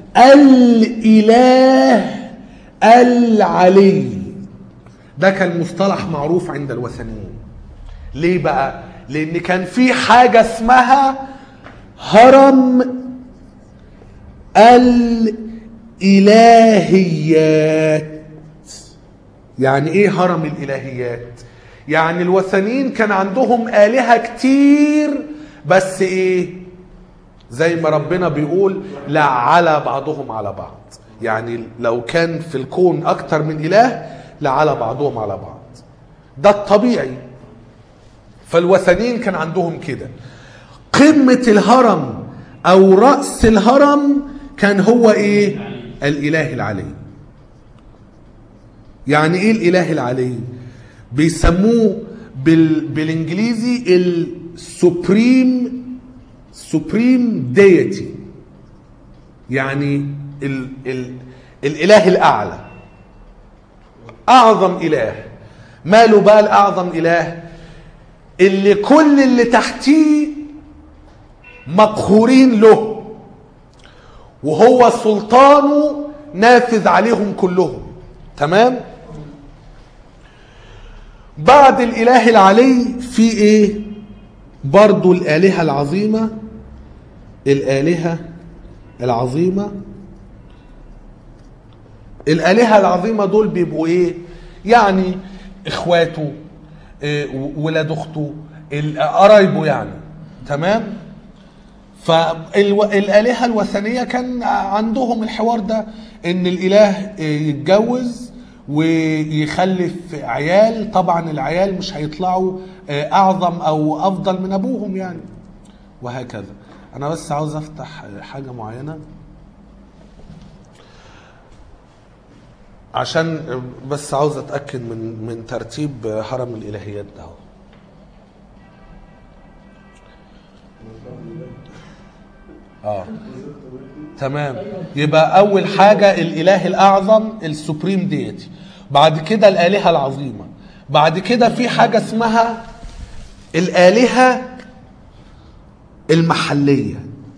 الاله العلي. ده كان مصطلح معروف عند الوثنيين. ليه بقى؟ لان كان في حاجة اسمها هرم الالهيات. يعني ايه هرم الالهيات؟ يعني الوثنيين كان عندهم آلهة كتير، بس ايه؟ زي ما ربنا بيقول لا على بعضهم على بعض. يعني لو كان في الكون اكتر من اله لعلى بعضهم على بعض. ده الطبيعي. فالوثنيين كان عندهم كده. قمة الهرم او رأس الهرم كان هو ايه؟ الاله العلي. يعني ايه الاله العلي؟ بيسموه بالانجليزي السوبريم ديتي. يعني الاله الاعلى، اعظم اله. ماله بقى الاعظم اله؟ اللي كل اللي تحتيه مقهورين له، وهو سلطانه نافذ عليهم كلهم. تمام؟ بعد الاله العلي في ايه؟ برضو الالهة العظيمة. الالهة العظيمة دول بيبقوا ايه؟ يعني اخواته، ولاد اخته، قرايبه يعني. تمام؟ فالالهة الوثنية كان عندهم الحوار ده، ان الاله يتجوز ويخلف عيال. طبعا العيال مش هيطلعوا اعظم او افضل من ابوهم يعني، وهكذا. انا بس عاوز افتح حاجة معينة عشان بس عاوز اتأكد من ترتيب هرم الالهيات ده. تمام. يبقى اول حاجة الاله الاعظم السوبريم ديتي، بعد كده الالهة العظيمة، بعد كده في حاجة اسمها الالهة المحلية.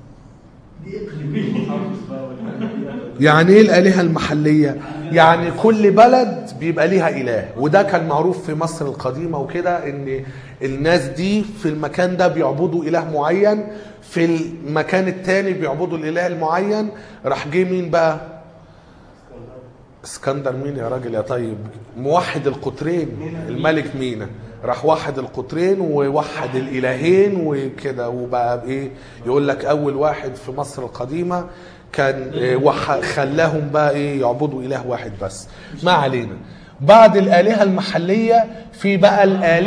يعني ايه الالهة المحلية؟ يعني كل بلد بيبقى ليها اله. وده كان معروف في مصر القديمة وكده، ان الناس دي في المكان ده بيعبدوا اله معين، في المكان التاني بيعبدوا الاله المعين. راح جه مين بقى؟ اسكندر مين يا راجل يا طيب؟ موحد القطرين، الملك مينا. راح وحد القطرين ووحد الالهين وكده، وبقى ايه؟ يقول لك اول واحد في مصر القديمة كان خلاهم بقى ايه؟ يعبدوا اله واحد بس. ما علينا. بعد الالهة المحلية في بقى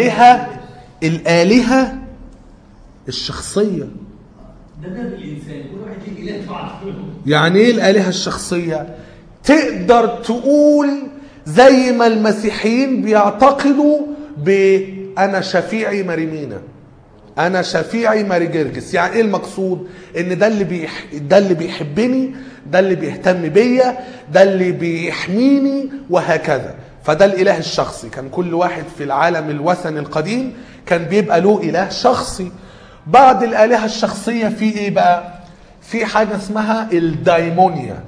الالهة الشخصية. ده الانسان كل واحد ليه اله طبعا. يعني ايه الالهة الشخصية؟ تقدر تقول زي ما المسيحيين بيعتقدوا انا شفيعي ماريمينا، انا شفيعي ماري جرجس. يعني ايه المقصود؟ ان ده اللي بيحبني، ده اللي بيهتم بيا، ده اللي بيحميني، وهكذا. فده الاله الشخصي. كان كل واحد في العالم الوثني القديم كان بيبقى له اله شخصي. بعد الالهة الشخصية في ايه بقى؟ في حاجة اسمها الدايمونيا.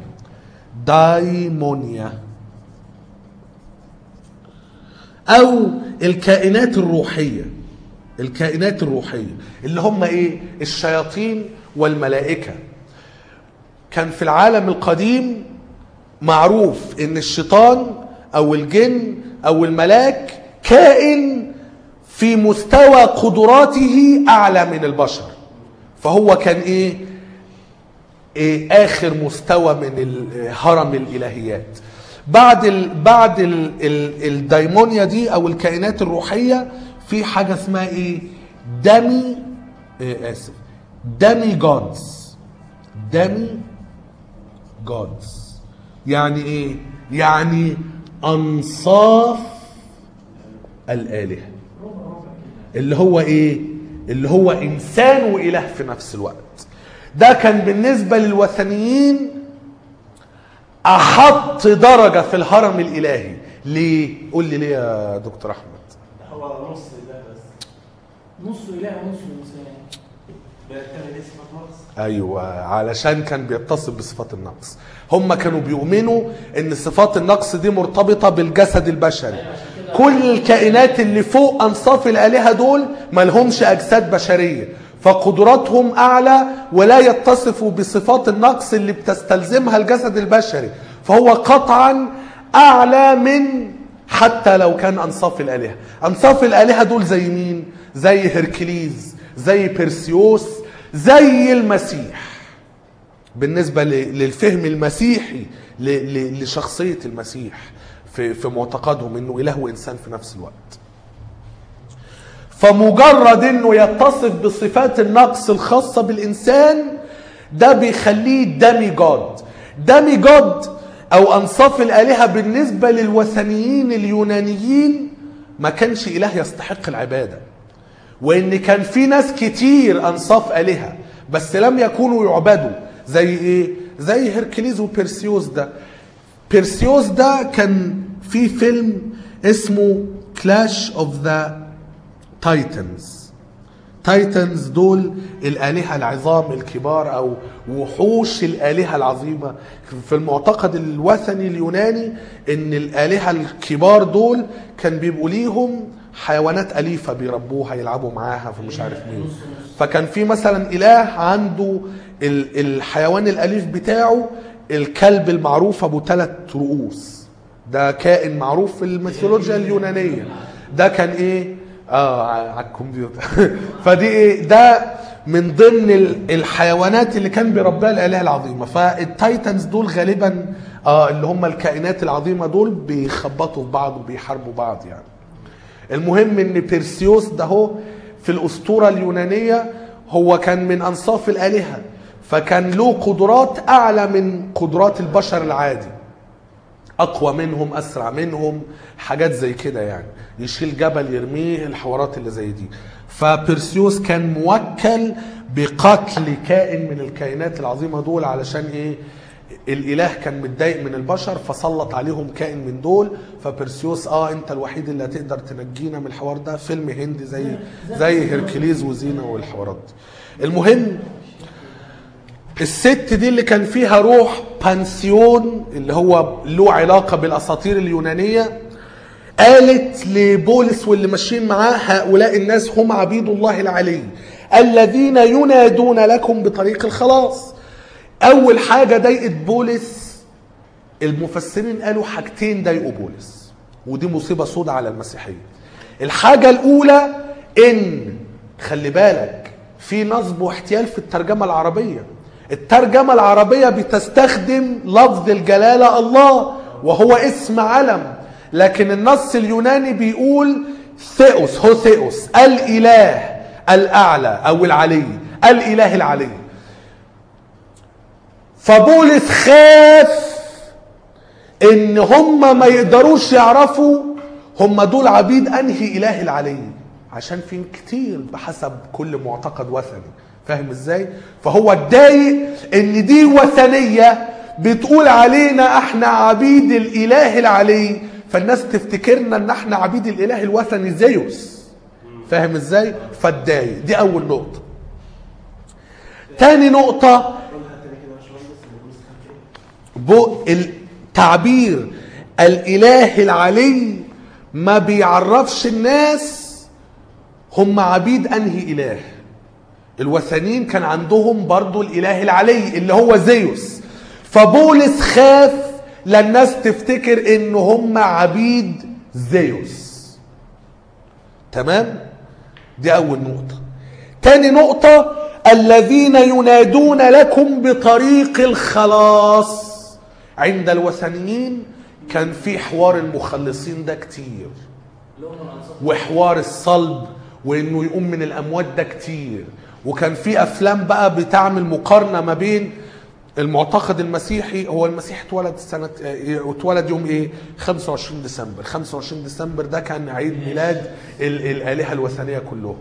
او الكائنات الروحية. الكائنات الروحية اللي هم ايه؟ الشياطين والملائكة. كان في العالم القديم معروف ان الشيطان او الجن او الملاك كائن في مستوى قدراته اعلى من البشر، فهو كان ايه اخر مستوى من هرم الالهيات. بعد الدايمونيا دي او الكائنات الروحيه في حاجه اسمها ايه دامي جودز. يعني ايه؟ يعني انصاف الالهه، اللي هو ايه؟ اللي هو انسان واله في نفس الوقت. ده كان بالنسبه للوثنيين احط درجه في الهرم الالهي. ليه؟ قول لي ليه يا دكتور احمد؟ هو نص اله بس، نص اله ونص انسان. بيعتمد صفات نقص. ايوه، علشان كان بيتصف بصفات النقص. هم كانوا بيؤمنوا ان صفات النقص دي مرتبطه بالجسد البشري. كل الكائنات اللي فوق انصاف الالهه دول ما لهمش اجساد بشريه، فقدراتهم اعلى ولا يتصفوا بصفات النقص اللي بتستلزمها الجسد البشري، فهو قطعا اعلى من حتى لو كان انصاف الالهه. انصاف الالهه دول زي مين؟ زي هركليز، زي بيرسيوس، زي المسيح. بالنسبه للفهم المسيحي لشخصيه المسيح في معتقدهم انه اله وانسان في نفس الوقت. فمجرد انه يتصف بصفات النقص الخاصه بالانسان ده بيخليه دامي جاد او انصاف الالهه. بالنسبه للوثنيين اليونانيين ما كانش اله يستحق العباده، وان كان في ناس كتير انصاف الهه بس لم يكونوا يعبدوا. زي ايه؟ زي هركليز وبيرسيوس. بيرسيوس ده كان في فيلم اسمه كلاش اوف ذا تايتنز دول الآلهة العظام الكبار أو وحوش الآلهة العظيمة. في المعتقد الوثني اليوناني إن الآلهة الكبار دول كان بيبقوا ليهم حيوانات أليفة بيربوها يلعبوا معاها فمش عارف مين. فكان في مثلا إله عنده الحيوان الأليف بتاعه الكلب المعروف أبو 3 رؤوس. ده كائن معروف في الميثولوجيا اليونانية. ده كان إيه؟ على الكمبيوتر. فدي ايه؟ ده من ضمن الحيوانات اللي كان بيربيها الآلهة العظيمة. فالتايتنز دول غالبا اللي هم الكائنات العظيمة دول بيخبطوا في بعض وبيحاربوا بعض يعني. المهم ان بيرسيوس ده هو في الأسطورة اليونانية هو كان من أنصاف الآلهة، فكان له قدرات أعلى من قدرات البشر العادي، أقوى منهم، أسرع منهم، حاجات زي كده يعني، يشيل جبل يرميه، الحوارات اللي زي دي. فبيرسيوس كان موكل بقتل كائن من الكائنات العظيمة دول علشان إيه؟ الإله كان متضايق من البشر فسلط عليهم كائن من دول. فبيرسيوس أنت الوحيد اللي هتقدر تنجينا من الحوار ده. فيلم هندي زي هركليز وزينة والحوارات دي. المهم الست دي اللي كان فيها روح بانسيون اللي هو له علاقة بالأساطير اليونانية قالت لبولس واللي ماشيين معاه هؤلاء الناس هم عبيد الله العلي الذين ينادون لكم بطريق الخلاص. أول حاجة ضايقت بولس، المفسرين قالوا حاجتين ضايقوا بولس ودي مصيبة سودة على المسيحية. الحاجة الأولى إن خلي بالك في نصب واحتيال في الترجمة العربية. الترجمة العربية بتستخدم لفظ الجلالة الله وهو اسم علم، لكن النص اليوناني بيقول ثيوس، هو ثيوس الإله الأعلى أو العلي، الإله العلي. فبولس خاف إن هم ما يقدروش يعرفوا هم دول عبيد أنهي إله العلي، عشان في كتير بحسب كل معتقد وثني، فاهم ازاي؟ فهو اتضايق ان دي وثنية بتقول علينا احنا عبيد الاله العلي، فالناس تفتكرنا ان احنا عبيد الاله الوثني زيوس، فاهم ازاي؟ فاتضايق. دي اول نقطة. تاني نقطة التعبير الاله العلي ما بيعرفش الناس هم عبيد انهي اله. الوثنيين كان عندهم برضو الاله العلي اللي هو زيوس، فبولس خاف للناس تفتكر ان هم عبيد زيوس. تمام؟ دي اول نقطة. تاني نقطة، الذين ينادون لكم بطريق الخلاص. عند الوثنيين كان في حوار المخلصين ده كتير، وحوار الصلب وانه يقوم من الاموات ده كتير، وكان في افلام بقى بتعمل مقارنة ما بين المعتقد المسيحي. هو المسيح اتولد يوم ايه؟ 25 ديسمبر. 25 ديسمبر ده كان عيد ميلاد الآلهة الوثنية كلهم.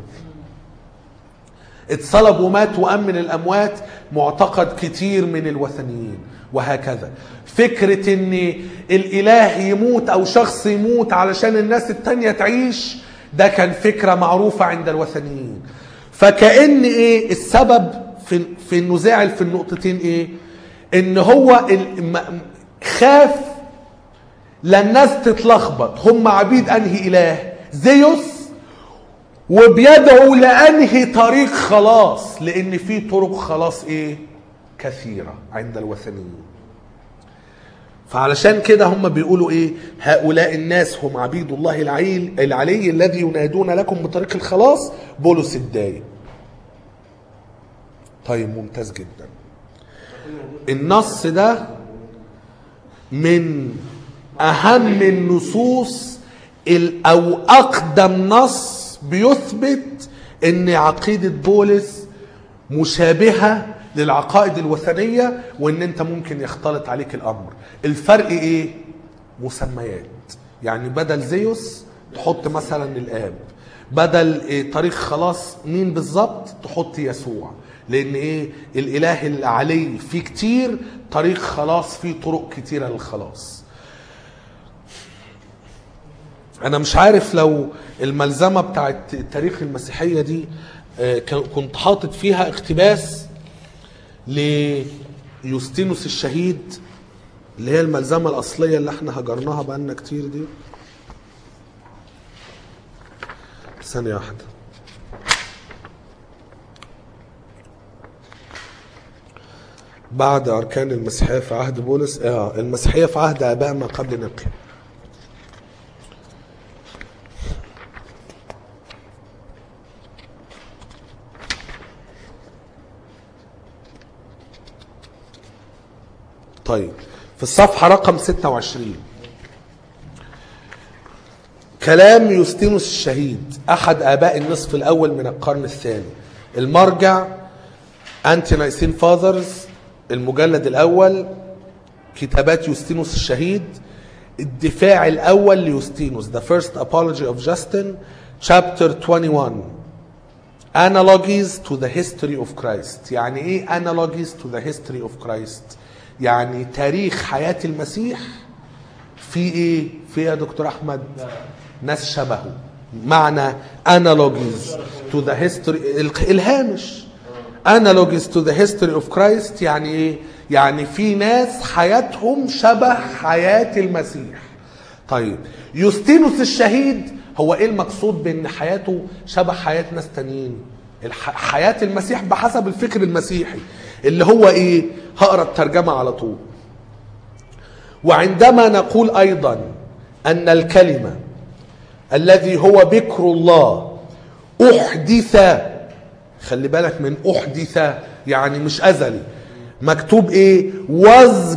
اتصلب ومات وقام من الأموات معتقد كتير من الوثنيين، وهكذا. فكرة ان الإله يموت او شخص يموت علشان الناس التانية تعيش، ده كان فكرة معروفة عند الوثنيين. فكأن ايه السبب في انه زعل في النقطتين؟ ايه؟ ان هو خاف للناس تتلخبط، هم عبيد انهي اله؟ زيوس، وبيدعوا لانهي طريق خلاص، لان في طرق خلاص ايه؟ كثيرة عند الوثنيين. فعلشان كده هم بيقولوا ايه؟ هؤلاء الناس هم عبيد الله العلي الذي ينادون لكم بطريق الخلاص. بولس الداي. طيب ممتاز جدا. النص ده من اهم النصوص او اقدم نص بيثبت ان عقيدة بولس مشابهة للعقائد الوثنية، وان انت ممكن يختلط عليك الامر. الفرق ايه؟ مسميات. يعني بدل زيوس تحط مثلا الاب، بدل طريق خلاص مين بالظبط تحط يسوع، لان ايه؟ الاله العلي فيه كتير طريق خلاص، فيه طرق كتيرة للخلاص. انا مش عارف لو الملزمة بتاعت تاريخ المسيحية دي كنت حاطط فيها اقتباس ليوستينوس الشهيد، اللي هي الملزمة الأصلية اللي احنا هجرناها بقالنا كتير دي. ثانية واحدة. بعد أركان المسيحية في عهد بولس، المسيحية في عهد آباء ما قبل نقيا. طيب في الصفحة رقم 26 كلام يوستينوس الشهيد، أحد آباء النصف الأول من القرن الثاني. المرجع أنتي-نايسين فاذرز، المجلد الأول، كتابات يوستينوس الشهيد، الدفاع الأول ليوستينوس، The First Apology of Justin, Chapter 21, Analogies to the History of Christ. يعني إيه Analogies to the History of Christ؟ يعني تاريخ حياة المسيح في ايه؟ في يا دكتور احمد؟ ناس شبهه. معنى analogies to the history، الهامش analogies to the history of Christ يعني ايه؟ يعني في ناس حياتهم شبه حياة المسيح. طيب يوستينوس الشهيد هو ايه المقصود بان حياته شبه حياة ناس تانيين؟ حياة المسيح بحسب الفكر المسيحي اللي هو ايه؟ هقرأ الترجمة على طول. وعندما نقول ايضا ان الكلمة الذي هو بكر الله احدث، خلي بالك من احدث يعني مش ازلي، مكتوب ايه؟ was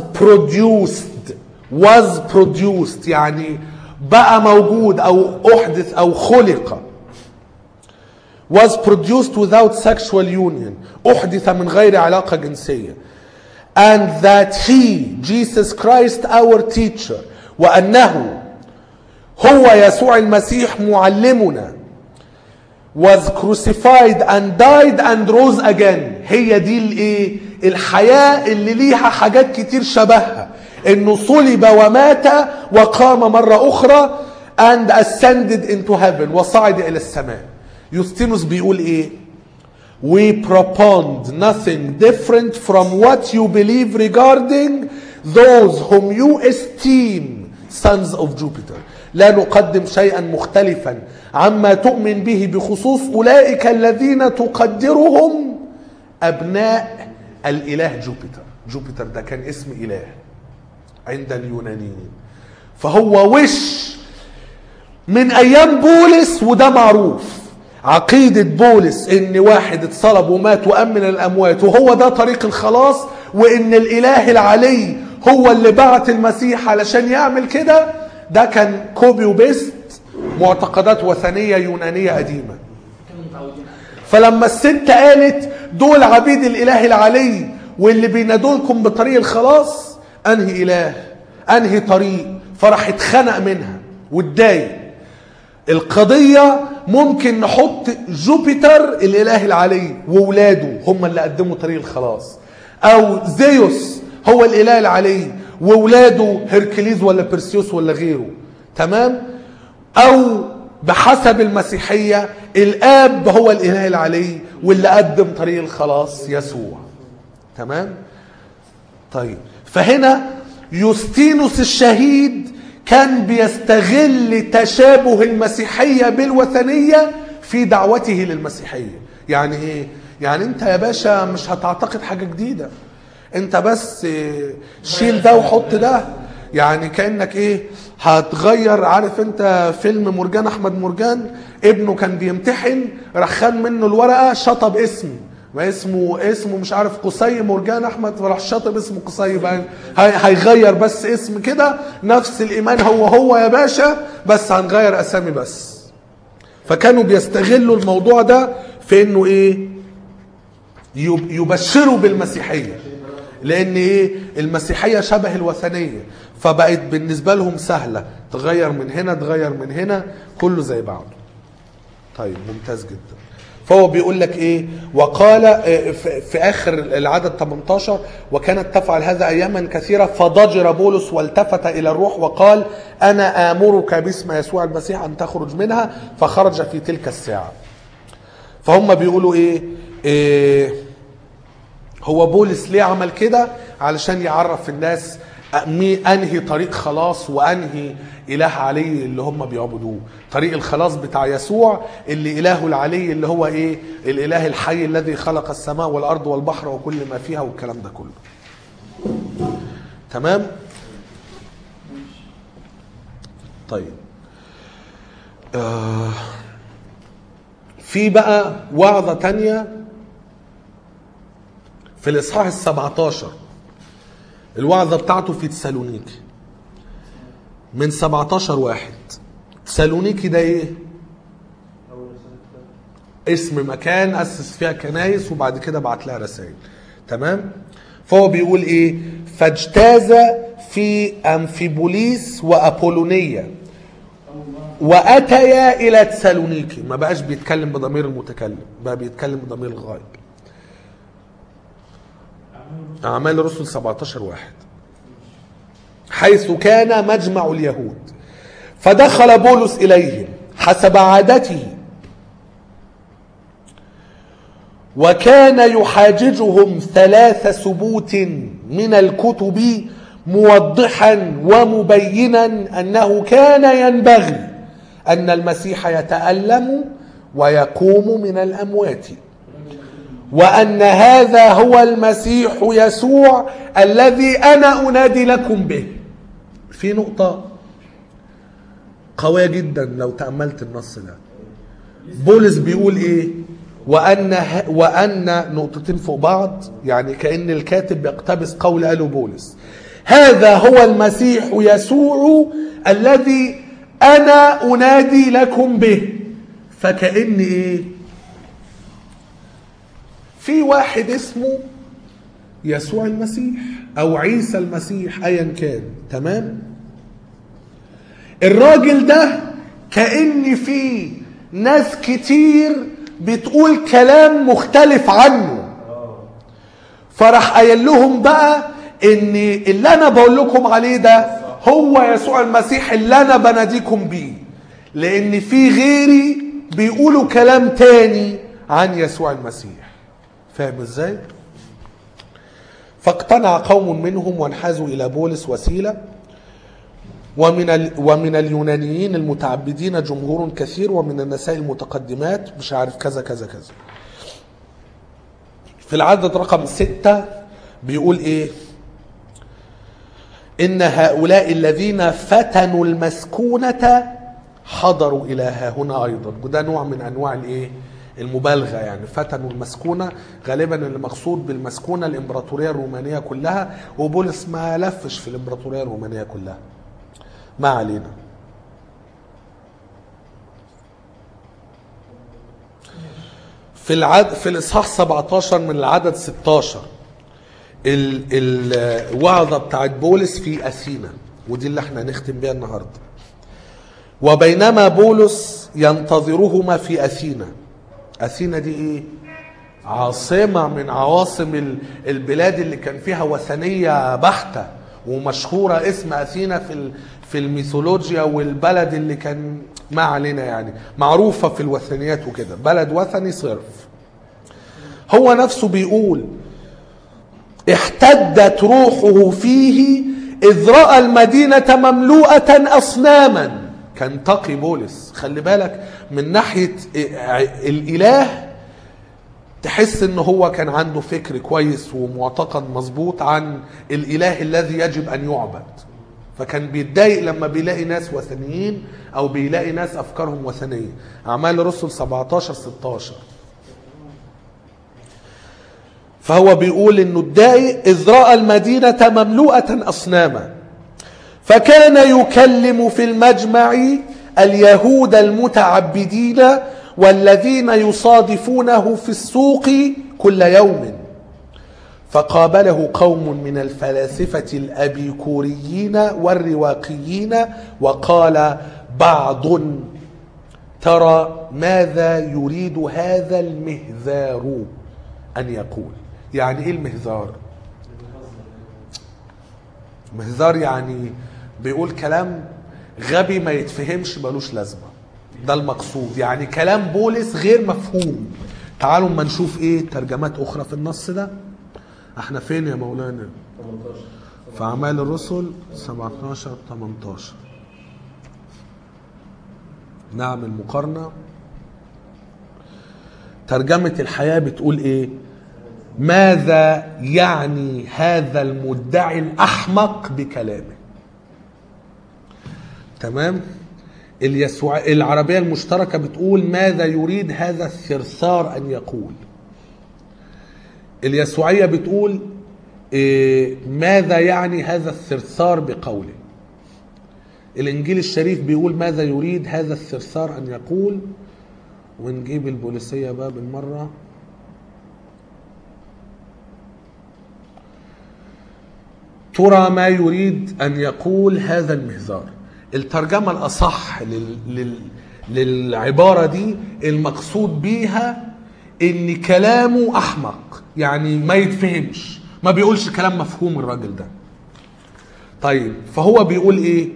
produced يعني بقى موجود او احدث او خلق. was produced without sexual union، احدث من غير علاقة جنسية. and that he Jesus Christ our teacher، وأنه هو يسوع المسيح معلمنا، was crucified and died and rose again. هي دي الايه؟ الحياة اللي ليها حاجات كتير شبهها، انه صلب ومات وقام مرة اخرى and ascended into heaven، وصعد الى السماء. يوستينوس بيقول ايه؟ We propound nothing different from what you believe regarding those whom you esteem sons of Jupiter. لا نقدم شيئا مختلفا عما تؤمن به بخصوص أولئك الذين تقدرهم أبناء الإله جوبيتر. جوبيتر ده كان اسم إله عند اليونانيين. فهو وش من ايام بولس، وده معروف عقيدة بولس ان واحد اتصلب ومات وقام من الاموات وهو ده طريق الخلاص، وان الاله العلي هو اللي بعت المسيح علشان يعمل كده. ده كان كوبي وبيست معتقدات وثنية يونانية قديمة. فلما الست قالت دول عبيد الاله العلي واللي بينادولكم بطريق الخلاص، انهي اله انهي طريق، فراح اتخنق منها واتضايق. القضية ممكن نحط جوبيتر الاله العلي وولاده هم اللي قدموا طريق الخلاص، او زيوس هو الاله العلي وولاده هركليز ولا بيرسيوس ولا غيره، تمام؟ او بحسب المسيحية الاب هو الاله العلي واللي قدم طريق الخلاص يسوع، تمام؟ طيب فهنا يوستينوس الشهيد كان بيستغل تشابه المسيحية بالوثنية في دعوته للمسيحية. يعني ايه؟ يعني انت يا باشا مش هتعتقد حاجة جديدة، انت بس شيل ده وحط ده. يعني كأنك ايه هتغير. عارف انت فيلم مرجان احمد مرجان، ابنه كان بيمتحن راح خد منه الورقة شطب اسم، ما اسمه مش عارف قصي مرجان احمد، فراح شاطب اسمه قصي بقى. هيغير بس اسم كده، نفس الايمان هو يا باشا، بس هنغير اسامي بس. فكانوا بيستغلوا الموضوع ده في انه ايه يبشروا بالمسيحية، لان ايه المسيحية شبه الوثنية، فبقت بالنسبة لهم سهلة، تغير من هنا تغير من هنا، كله زي بعضه. طيب ممتاز جدا. فهو بيقول لك ايه، وقال في اخر العدد 18 وكانت تفعل هذا اياما كثيرة، فضجر بولس والتفت الى الروح وقال انا امرك باسم يسوع المسيح ان تخرج منها، فخرج في تلك الساعة. فهم بيقولوا ايه هو بولس ليه عمل كده؟ علشان يعرف الناس انهي طريق خلاص وانهي اله علي اللي هم بيعبدوه. طريق الخلاص بتاع يسوع اللي اله العلي اللي هو ايه الاله الحي الذي خلق السماء والارض والبحر وكل ما فيها والكلام ده كله، تمام؟ طيب في بقى وعظة تانية في الاصحاح 17، الوعظة بتاعته في تسالونيكي من 17:1. تسالونيكي ده ايه؟ اسم مكان أسس فيها كنايس وبعد كده بعت لها رسائل، تمام؟ فهو بيقول ايه، فاجتاز في أمفيبوليس وأبولونية وأتيا إلى تسالونيكي. ما بقاش بيتكلم بضمير المتكلم، بقى بيتكلم بضمير الغائب. أعمال الرسل 17:1. حيث كان مجمع اليهود، فدخل بولس إليهم حسب عادته، وكان يحاججهم 3 سبوت من الكتب موضحا ومبينا أنه كان ينبغي أن المسيح يتألم ويقوم من الأموات، وأن هذا هو المسيح يسوع الذي أنا أنادي لكم به. في نقطة قوية جدا لو تأملت النص ده. بولس بيقول ايه؟ وأن نقطتين فوق بعض، يعني كأن الكاتب بيقتبس قول قاله بولس، هذا هو المسيح يسوع الذي أنا أنادي لكم به. فكأن ايه في واحد اسمه يسوع المسيح او عيسى المسيح ايا كان، تمام؟ الراجل ده كأن في ناس كتير بتقول كلام مختلف عنه، فراح قايل لهم بقى ان اللي انا بقول لكم عليه ده هو يسوع المسيح اللي انا بناديكم بيه، لان في غيري بيقولوا كلام تاني عن يسوع المسيح. فاهم ازاي؟ فاقتنع قوم منهم وانحازوا الى بولس وسيلة، ومن اليونانيين المتعبدين جمهور كثير، ومن النساء المتقدمات مش عارف كذا كذا كذا. في العدد رقم 6 بيقول ايه؟ ان هؤلاء الذين فتنوا المسكونة حضروا إلى ها هنا أيضا. وده نوع من أنواع الإيه؟ المبالغة، يعني فتنوا المسكونة. غالبا اللي مقصود بالمسكونة الإمبراطورية الرومانية كلها، وبولس ما لفش في الإمبراطورية الرومانية كلها. ما علينا. في الإصحاح 17 من العدد 16 الوعظة بتاعت بولس في أثينا، ودي اللي احنا نختم بيها النهاردة. وبينما بولس ينتظرهما في أثينا. أثينا دي ايه؟ عاصمة من عواصم البلاد اللي كان فيها وثنية بحتة، ومشهورة اسم أثينا في الميثولوجيا، والبلد اللي كان ما علينا يعني معروفة في الوثنيات وكده، بلد وثني صرف. هو نفسه بيقول احتدت روحه فيه إذ رأى المدينة مملوءة أصناما. كان تقي بولس، خلي بالك من ناحية الإله، تحس ان هو كان عنده فكر كويس ومعتقد مظبوط عن الإله الذي يجب أن يعبد. فكان بيتضايق لما بيلاقي ناس وثنيين أو بيلاقي ناس أفكارهم وثنية. أعمال الرسل 17-16. فهو بيقول انه اتضايق إذ رأى المدينة مملوءة أصناما، فكان يكلم في المجمع اليهود المتعبدين والذين يصادفونه في السوق كل يوم. فقابله قوم من الفلاسفة الأبيكوريين والرواقيين وقال بعض ترى ماذا يريد هذا المهذار أن يقول. يعني إيه المهذار؟ مهذار يعني بيقول كلام غبي ما يتفهمش ملوش لازمة، ده المقصود. يعني كلام بولس غير مفهوم. تعالوا ما نشوف ايه ترجمات اخرى في النص ده. احنا فين يا مولانا؟ 18 في اعمال الرسل 17-18. نعمل مقارنة. ترجمة الحياة بتقول ايه؟ ماذا يعني هذا المدعي الأحمق بكلامه؟ تمام؟ العربية المشتركة بتقول ماذا يريد هذا الثرثار أن يقول. اليسوعية بتقول ماذا يعني هذا الثرثار بقوله. الإنجيل الشريف بيقول ماذا يريد هذا الثرثار أن يقول. ونجيب البوليسية بقى بالمرة. ترى ما يريد أن يقول هذا المهذار. الترجمة الأصح للعبارة دي المقصود بيها إن كلامه أحمق، يعني ما يتفهمش، ما بيقولش كلام مفهوم الراجل ده. طيب فهو بيقول إيه؟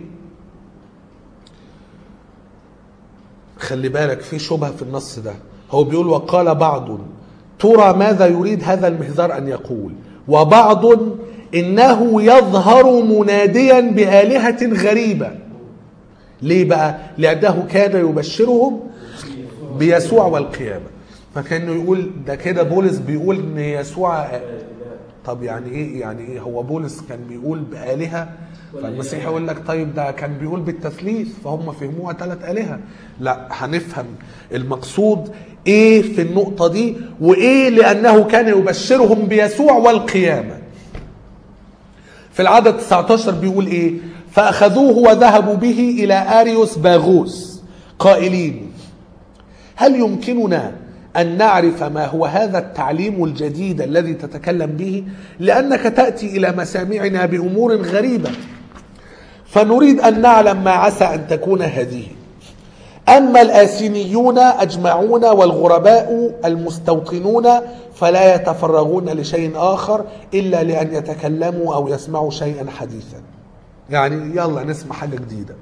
خلي بالك في شبهة في النص ده. هو بيقول وقال بعض ترى ماذا يريد هذا المهذار أن يقول، وبعض إنه يظهر مناديا بآلهة غريبة. ليه بقى؟ لأنه كان يبشرهم بيسوع والقيامة. فكانه يقول ده كده بولس بيقول إن يسوع. طب يعني إيه؟ يعني إيه؟ هو بولس كان بيقول بآلهة، فالمسيح يقول لك طيب ده كان بيقول بالتثليث فهم فهموها 3 آلهة. لا، هنفهم المقصود إيه في النقطة دي وإيه لأنه كان يبشرهم بيسوع والقيامة. في العدد 19 بيقول إيه؟ فأخذوه وذهبوا به إلى أريوس باغوس قائلين هل يمكننا أن نعرف ما هو هذا التعليم الجديد الذي تتكلم به؟ لأنك تأتي إلى مسامعنا بأمور غريبة، فنريد أن نعلم ما عسى أن تكون هذه. أما الآسينيون أجمعون والغرباء المستوطنون فلا يتفرغون لشيء آخر إلا لأن يتكلموا أو يسمعوا شيئا حديثا. يعني يلا نسمع حاجة جديدة.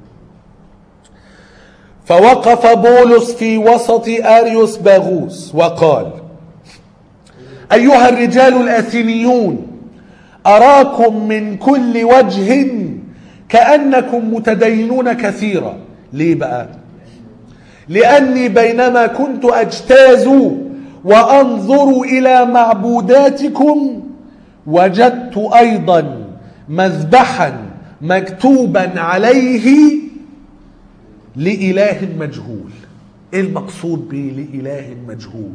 فوقف بولس في وسط أريوس باغوس وقال أيها الرجال الآثينيون أراكم من كل وجه كأنكم متدينون كثيرا. ليه بقى؟ لأني بينما كنت أجتاز وأنظر إلى معبوداتكم وجدت أيضا مذبحا مكتوبا عليه لإله مجهول. ايه المقصود به لإله مجهول؟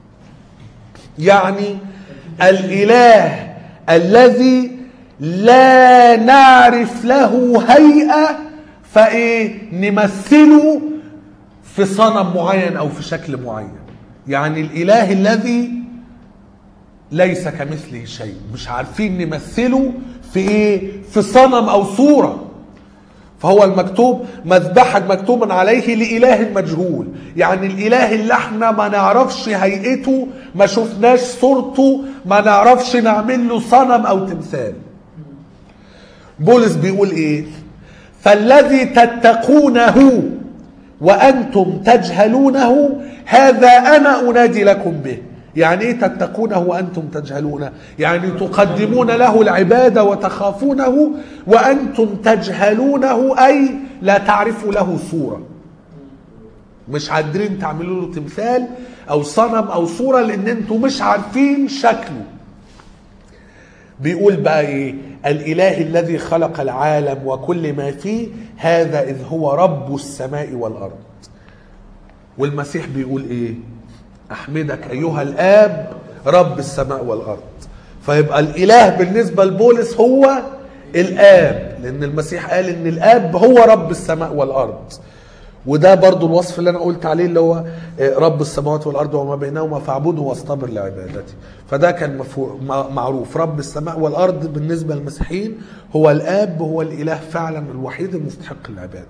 يعني الإله الذي لا نعرف له هيئة فايه نمثله في صنم معين او في شكل معين. يعني الاله الذي ليس كمثله شيء، مش عارفين نمثله في ايه، في صنم او صورة. فهو المكتوب مذبحا مكتوبا عليه لإله مجهول، يعني الإله اللي احنا ما نعرفش هيئته، ما شفناش صورته، ما نعرفش نعمل له صنم او تمثال. بولس بيقول ايه؟ فالذي تتقونه وأنتم تجهلونه هذا أنا أنادي لكم به. يعني إيه تتقونه وأنتم تجهلونه؟ يعني تقدمون له العبادة وتخافونه وأنتم تجهلونه، أي لا تعرفوا له صورة، مش قادرين تعملوا له تمثال أو صنم أو صورة لأن أنتم مش عارفين شكله. بيقول بقى ايه؟ الاله الذي خلق العالم وكل ما فيه هذا اذ هو رب السماء والارض. والمسيح بيقول ايه؟ احمدك ايها الاب رب السماء والارض. فيبقى الاله بالنسبه لبولس هو الاب، لان المسيح قال ان الاب هو رب السماء والارض. وده برضو الوصف اللي انا قلت عليه، اللي هو رب السماوات والارض وما بينهما فاعبده واصطبر لعبادته. فده كان معروف، رب السماء والارض بالنسبه للمسيحيين هو الاب، هو الاله فعلا الوحيد المستحق للعباده.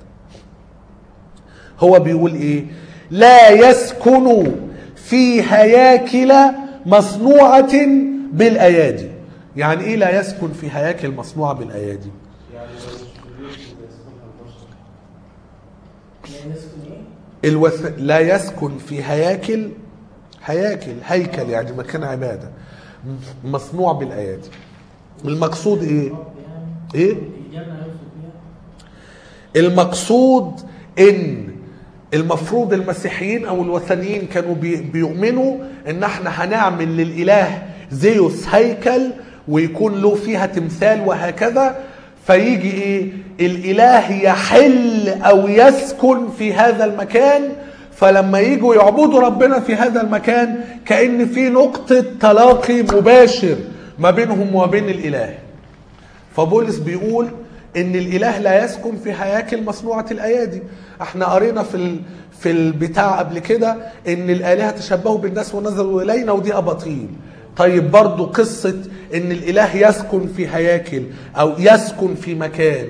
هو بيقول ايه؟ لا يسكن في هياكل مصنوعه بالايادي. يعني ايه لا يسكن في هياكل مصنوعه بالايادي؟ لا يسكن في هياكل، هيكل يعني مكان عبادة مصنوع بالأيادي. المقصود ايه؟ المقصود ان المفروض المسيحيين او الوثنيين كانوا بيؤمنوا ان احنا هنعمل للإله زيوس هيكل ويكون له فيها تمثال وهكذا، فيجي ايه؟ الاله يحل او يسكن في هذا المكان. فلما يجوا يعبدوا ربنا في هذا المكان كأن في نقطة تلاقي مباشر ما بينهم وبين الاله. فبولس بيقول ان الاله لا يسكن في هياكل مصنوعة الايادي. احنا قرينا في البتاع قبل كده ان الالهة تشبهوا بالناس ونزلوا الينا، ودي اباطيل. طيب برضو قصة ان الاله يسكن في هياكل او يسكن في مكان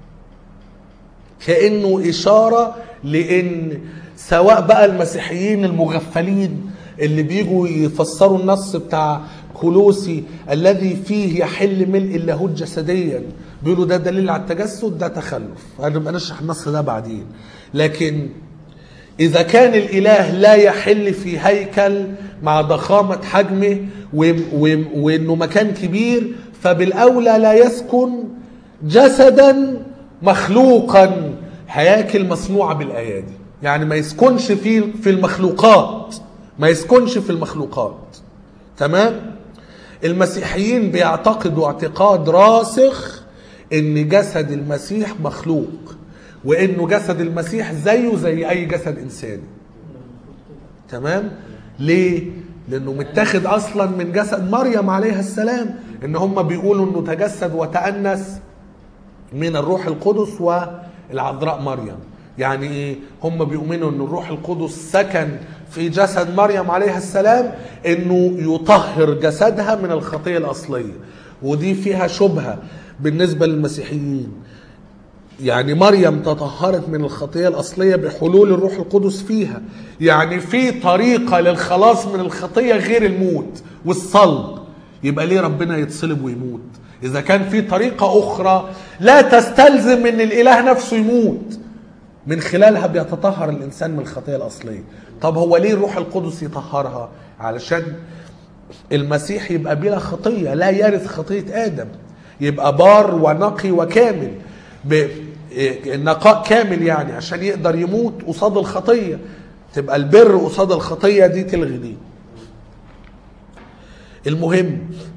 كأنه اشارة لان سواء بقى المسيحيين المغفلين اللي بيجوا يفسروا النص بتاع كولوسي الذي فيه يحل ملء اللاهوت جسديا، بيقولوا ده دليل على التجسد، ده تخلف. هنبقى نشرح النص ده بعدين. لكن إذا كان الإله لا يحل في هيكل مع ضخامة حجمه وإنه مكان كبير، فبالأولى لا يسكن جسدا مخلوقا، هياكل مصنوعة بالأيادي. يعني ما يسكنش في المخلوقات، ما يسكنش في المخلوقات. تمام؟ المسيحيين بيعتقدوا اعتقاد راسخ إن جسد المسيح مخلوق، وانه جسد المسيح زيه زي اي جسد انساني. تمام؟ ليه؟ لانه متاخد اصلا من جسد مريم عليها السلام. ان هم بيقولوا انه تجسد وتأنس من الروح القدس والعذراء مريم. يعني ايه؟ هم بيؤمنوا ان الروح القدس سكن في جسد مريم عليها السلام، انه يطهر جسدها من الخطية الاصلية. ودي فيها شبهة بالنسبة للمسيحيين. يعني مريم تطهرت من الخطية الأصلية بحلول الروح القدس فيها. يعني في طريقة للخلاص من الخطية غير الموت والصلب. يبقى ليه ربنا يتصلب ويموت إذا كان في طريقة أخرى لا تستلزم أن الإله نفسه يموت، من خلالها بيتطهر الإنسان من الخطية الأصلية؟ طب هو ليه الروح القدس يطهرها؟ علشان المسيح يبقى بلا خطية، لا يرث خطية آدم، يبقى بار ونقي وكامل، النقاء كامل، يعني عشان يقدر يموت قصاد الخطية. تبقى البر قصاد الخطية دي تلغي دي. المهم،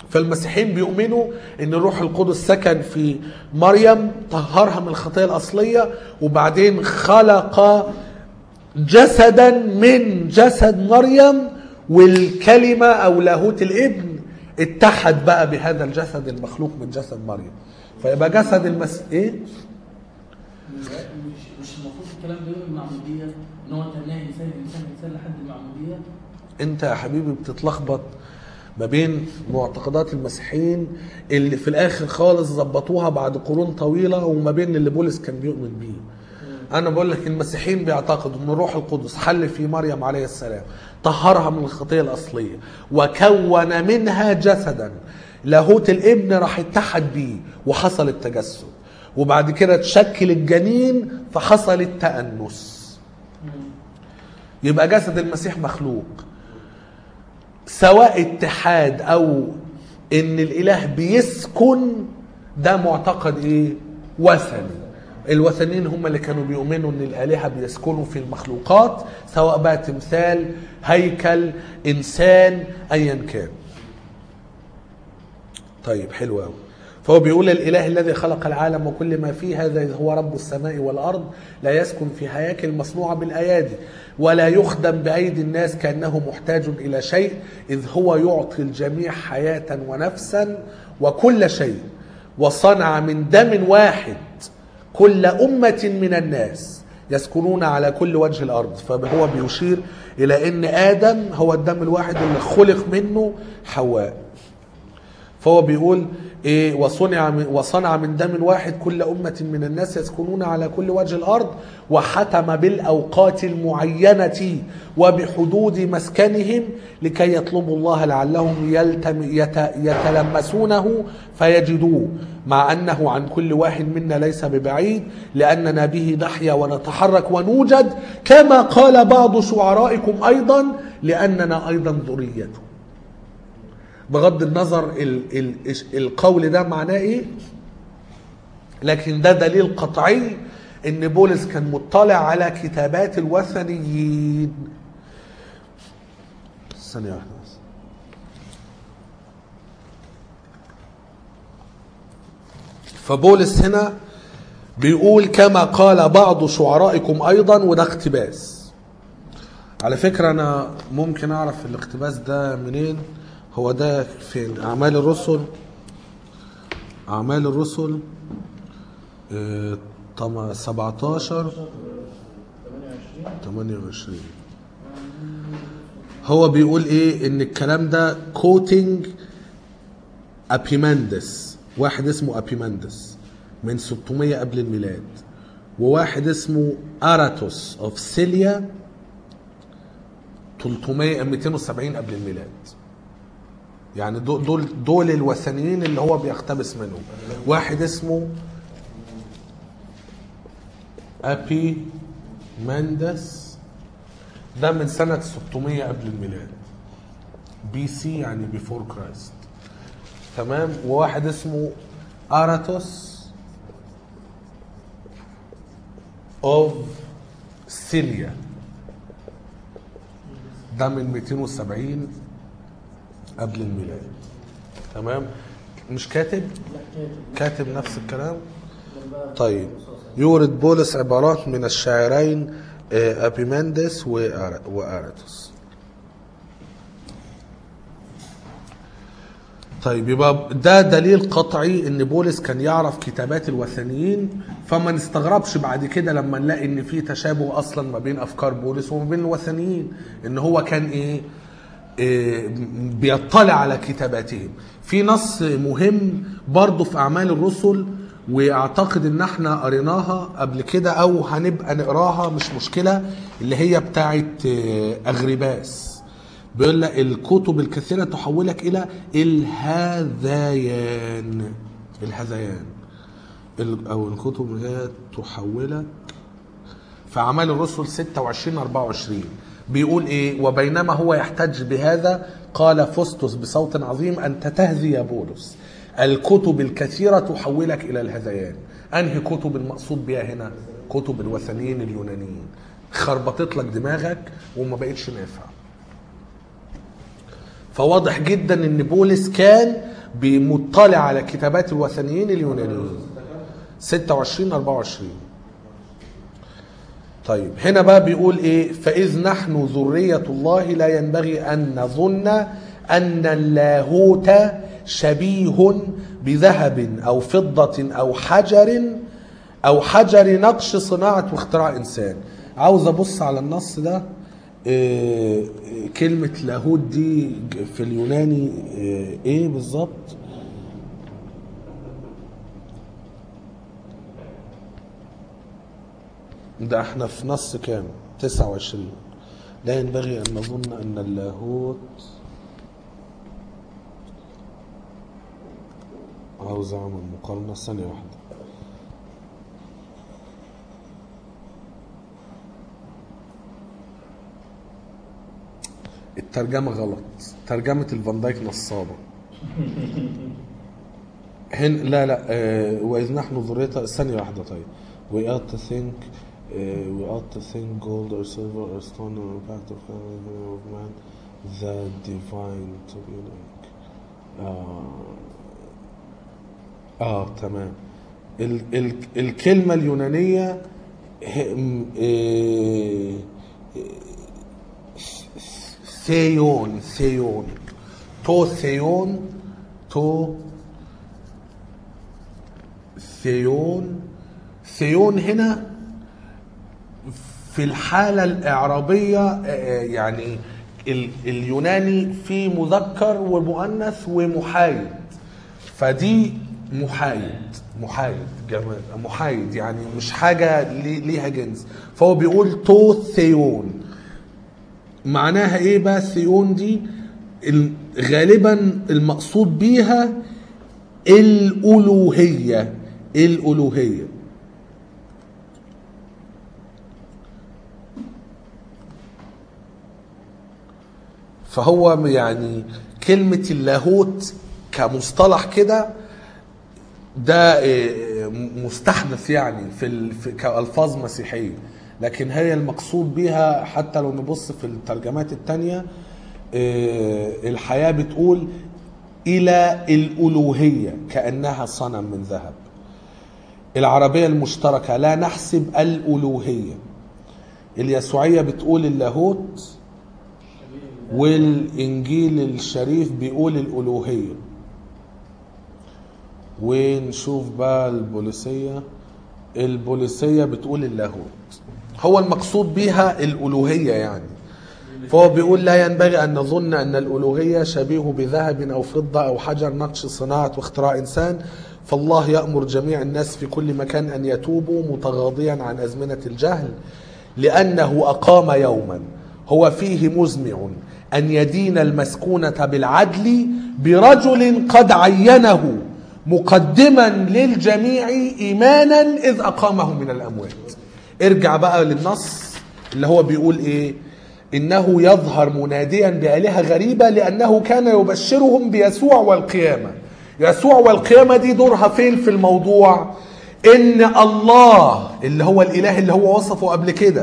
فالمسيحيين بيؤمنوا ان الروح القدس سكن في مريم، طهرها من الخطيه الاصليه، وبعدين خلق جسدا من جسد مريم، والكلمه او لاهوت الابن اتحد بقى بهذا الجسد المخلوق من جسد مريم، فيبقى جسد ايه؟ مش المفروض الكلام ده يوم المعموديه ان هو تناهي انسان لحد المعموديه؟ انت يا حبيبي بتتلخبط ما بين معتقدات المسيحيين اللي في الاخر خالص ظبطوها بعد قرون طويله، وما بين اللي بولس كان بيؤمن بيه. انا بقول لك المسيحيين بيعتقدوا ان الروح القدس حل في مريم عليه السلام، طهرها من الخطيه الاصليه، وكون منها جسدا، لاهوت الابن راح اتحد بيه وحصل التجسد، وبعد كده تشكل الجنين فحصل التأنس. يبقى جسد المسيح مخلوق، سواء اتحاد او ان الاله بيسكن، ده معتقد ايه؟ وثني. الوثنيين هم اللي كانوا بيؤمنوا ان الالهه بيسكنوا في المخلوقات، سواء بقى تمثال، هيكل، انسان، ايا كان. طيب حلو قوي. فهو بيقول الاله الذي خلق العالم وكل ما فيه، هذا هو رب السماء والارض، لا يسكن في هياكل مصنوعه بالايادي، ولا يخدم بايدي الناس كانه محتاج الى شيء، اذ هو يعطي الجميع حياه ونفسا وكل شيء، وصنع من دم واحد كل امه من الناس يسكنون على كل وجه الارض. فهو بيشير الى ان ادم هو الدم الواحد اللي خلق منه حواء. فهو بيقول إيه؟ وصنع من دم واحد كل أمة من الناس يسكنون على كل وجه الأرض، وحتم بالأوقات المعينة وبحدود مسكنهم لكي يطلبوا الله لعلهم يتلمسونه فيجدوه، مع أنه عن كل واحد منا ليس ببعيد، لأننا به نحيا ونتحرك ونوجد، كما قال بعض شعرائكم أيضا لأننا أيضا ذريته. بغض النظر القول ده معناه ايه، لكن ده دليل قطعي ان بولس كان مطلع على كتابات الوثنيين. ثانية واحدة بس. فبولس هنا بيقول كما قال بعض شعرائكم ايضا، وده اقتباس. على فكرة انا ممكن اعرف الاقتباس ده منين. هو ده في أعمال الرسل، أعمال الرسل 17 28. هو بيقول إيه؟ إن الكلام ده كوتينج أبيماندس، واحد اسمه أبيماندس من 600 قبل الميلاد، وواحد اسمه أراتوس أوف سيليا 270 قبل الميلاد. يعني دول الوثنيين اللي هو بيقتبس منهم. واحد اسمه أبي ماندس، ده من سنة 600 قبل الميلاد، بي سي يعني بيفور كرايست، تمام. وواحد اسمه أراتوس أوف سيليا، ده من 270 قبل الميلاد، تمام. مش كاتب؟ كاتب نفس الكلام. طيب يورد بولس عبارات من الشاعرين أبيماندس وأراتوس. طيب يبقى ده دليل قطعي ان بولس كان يعرف كتابات الوثنيين، فما نستغربش بعد كده لما نلاقي ان في تشابه اصلا ما بين افكار بولس وما بين الوثنيين، ان هو كان ايه بيطلع على كتاباتهم. في نص مهم برضو في أعمال الرسل، واعتقد ان احنا قريناها قبل كده او هنبقى نقراها مش مشكلة، اللي هي بتاعت أغرباس. بيقول لك الكتب الكثيرة تحولك الى الهذيان، او الكتب اللي هي تحولك. في أعمال الرسل 26-24 بيقول ايه؟ وبينما هو يحتج بهذا قال فستس بصوت عظيم انت تهذي يا بولس، الكتب الكثيرة تحولك الى الهذيان. انهي كتب المقصود بها هنا؟ كتب الوثنيين اليونانيين، خربطت لك دماغك وما بقتش نافع. فواضح جدا ان بولس كان بمطلع على كتابات الوثنيين اليونانيين. 26 24. طيب هنا بقى بيقول ايه؟ فإذ نحن ذرية الله لا ينبغي أن نظن أن اللاهوت شبيه بذهب أو فضة أو حجر نقش صناعة واختراع إنسان. عاوز أبص على النص ده. كلمة لاهوت دي في اليوناني ايه بالظبط؟ ده احنا في نص كام؟ 29. لا ينبغي أن نظن أن اللاهوت، عاوز أعمل مقارنة ثانية واحدة. الترجمة غلط، ترجمة الفان دايك نصابة. لا وإذ نحن ذرية، ثانية واحدة. طيب we ought to think gold or silver or stone or impact of man the divine to be like تمام. الكلمة اليونانية ثيون ثيون هنا في الحالة الإعرابية يعني اليوناني في مذكر ومؤنث ومحايد، فدي محايد يعني مش حاجة ليها جنس، فهو بيقول ثيون. معناها ايه بقى ثيون دي؟ غالبا المقصود بيها الألوهية. فهو يعني كلمة اللاهوت كمصطلح كده ده مستحدث يعني في كألفاظ مسيحية، لكن هي المقصود بها حتى لو نبص في الترجمات التانية الحياة بتقول إلى الألوهية كأنها صنم من ذهب. العربية المشتركة لا نحسب الألوهية. اليسوعية بتقول اللاهوت، والإنجيل الشريف بيقول الألوهية. ونشوف بقى البوليسية بتقول اللاهوت. هو المقصود بها الألوهية يعني. فهو بيقول لا ينبغي أن نظن أن الألوهية شبيه بذهب أو فضة أو حجر نقش صناعة واختراع إنسان، فالله يأمر جميع الناس في كل مكان أن يتوبوا متغاضيا عن أزمنة الجهل، لأنه أقام يوما هو فيه مزمع أن يدين المسكونة بالعدل برجل قد عينه مقدما للجميع إيمانا إذ أقامه من الأموات. ارجع بقى للنص اللي هو بيقول إيه؟ إنه يظهر مناديا بآلهة غريبة لأنه كان يبشرهم بيسوع والقيامة. يسوع والقيامة دي دورها فين في الموضوع؟ إن الله اللي هو الإله اللي هو وصفه قبل كده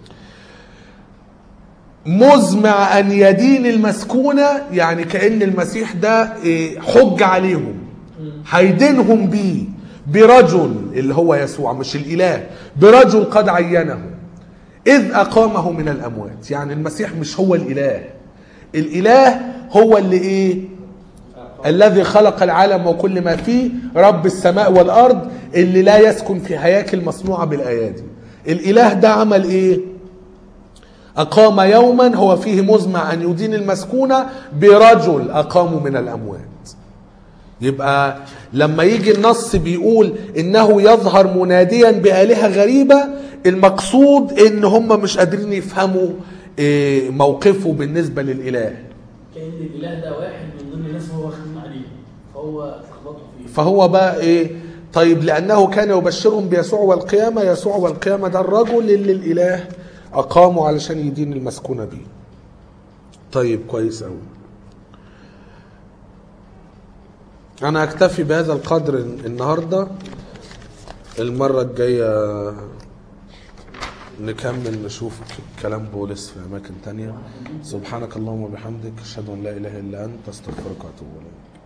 مزمع أن يدين المسكونة، يعني كأن المسيح ده حج عليهم هيدينهم بيه برجل اللي هو يسوع مش الإله، برجل قد عينه إذ أقامه من الأموات. يعني المسيح مش هو الإله، الإله هو اللي إيه؟ الذي خلق العالم وكل ما فيه، رب السماء والأرض اللي لا يسكن في هياكل مصنوعة بالأيادي. الإله ده عمل إيه؟ أقام يوما هو فيه مزمع أن يدين المسكونة برجل أقاموا من الأموات. يبقى لما يجي النص بيقول إنه يظهر مناديا بآلهة غريبة، المقصود إن هم مش قادرين يفهموا موقفه بالنسبة للإله. كأن الإله ده واحد من ضمن الناس هو واخدين عليه، فهو اتلخبطوا فيه. فهو بقى إيه؟ طيب لأنه كان يبشرهم بيسوع والقيامة، يسوع والقيامة ده الرجل اللي الإله أقاموا علشان يدين المسكونة بيه. طيب كويس أوي. أنا أكتفي بهذا القدر النهاردة. المرة الجاية نكمل نشوف كلام بولس في أماكن تانية. سبحانك اللهم وبحمدك أشهد أن لا إله إلا أنت أستغفرك وأتوب إليك.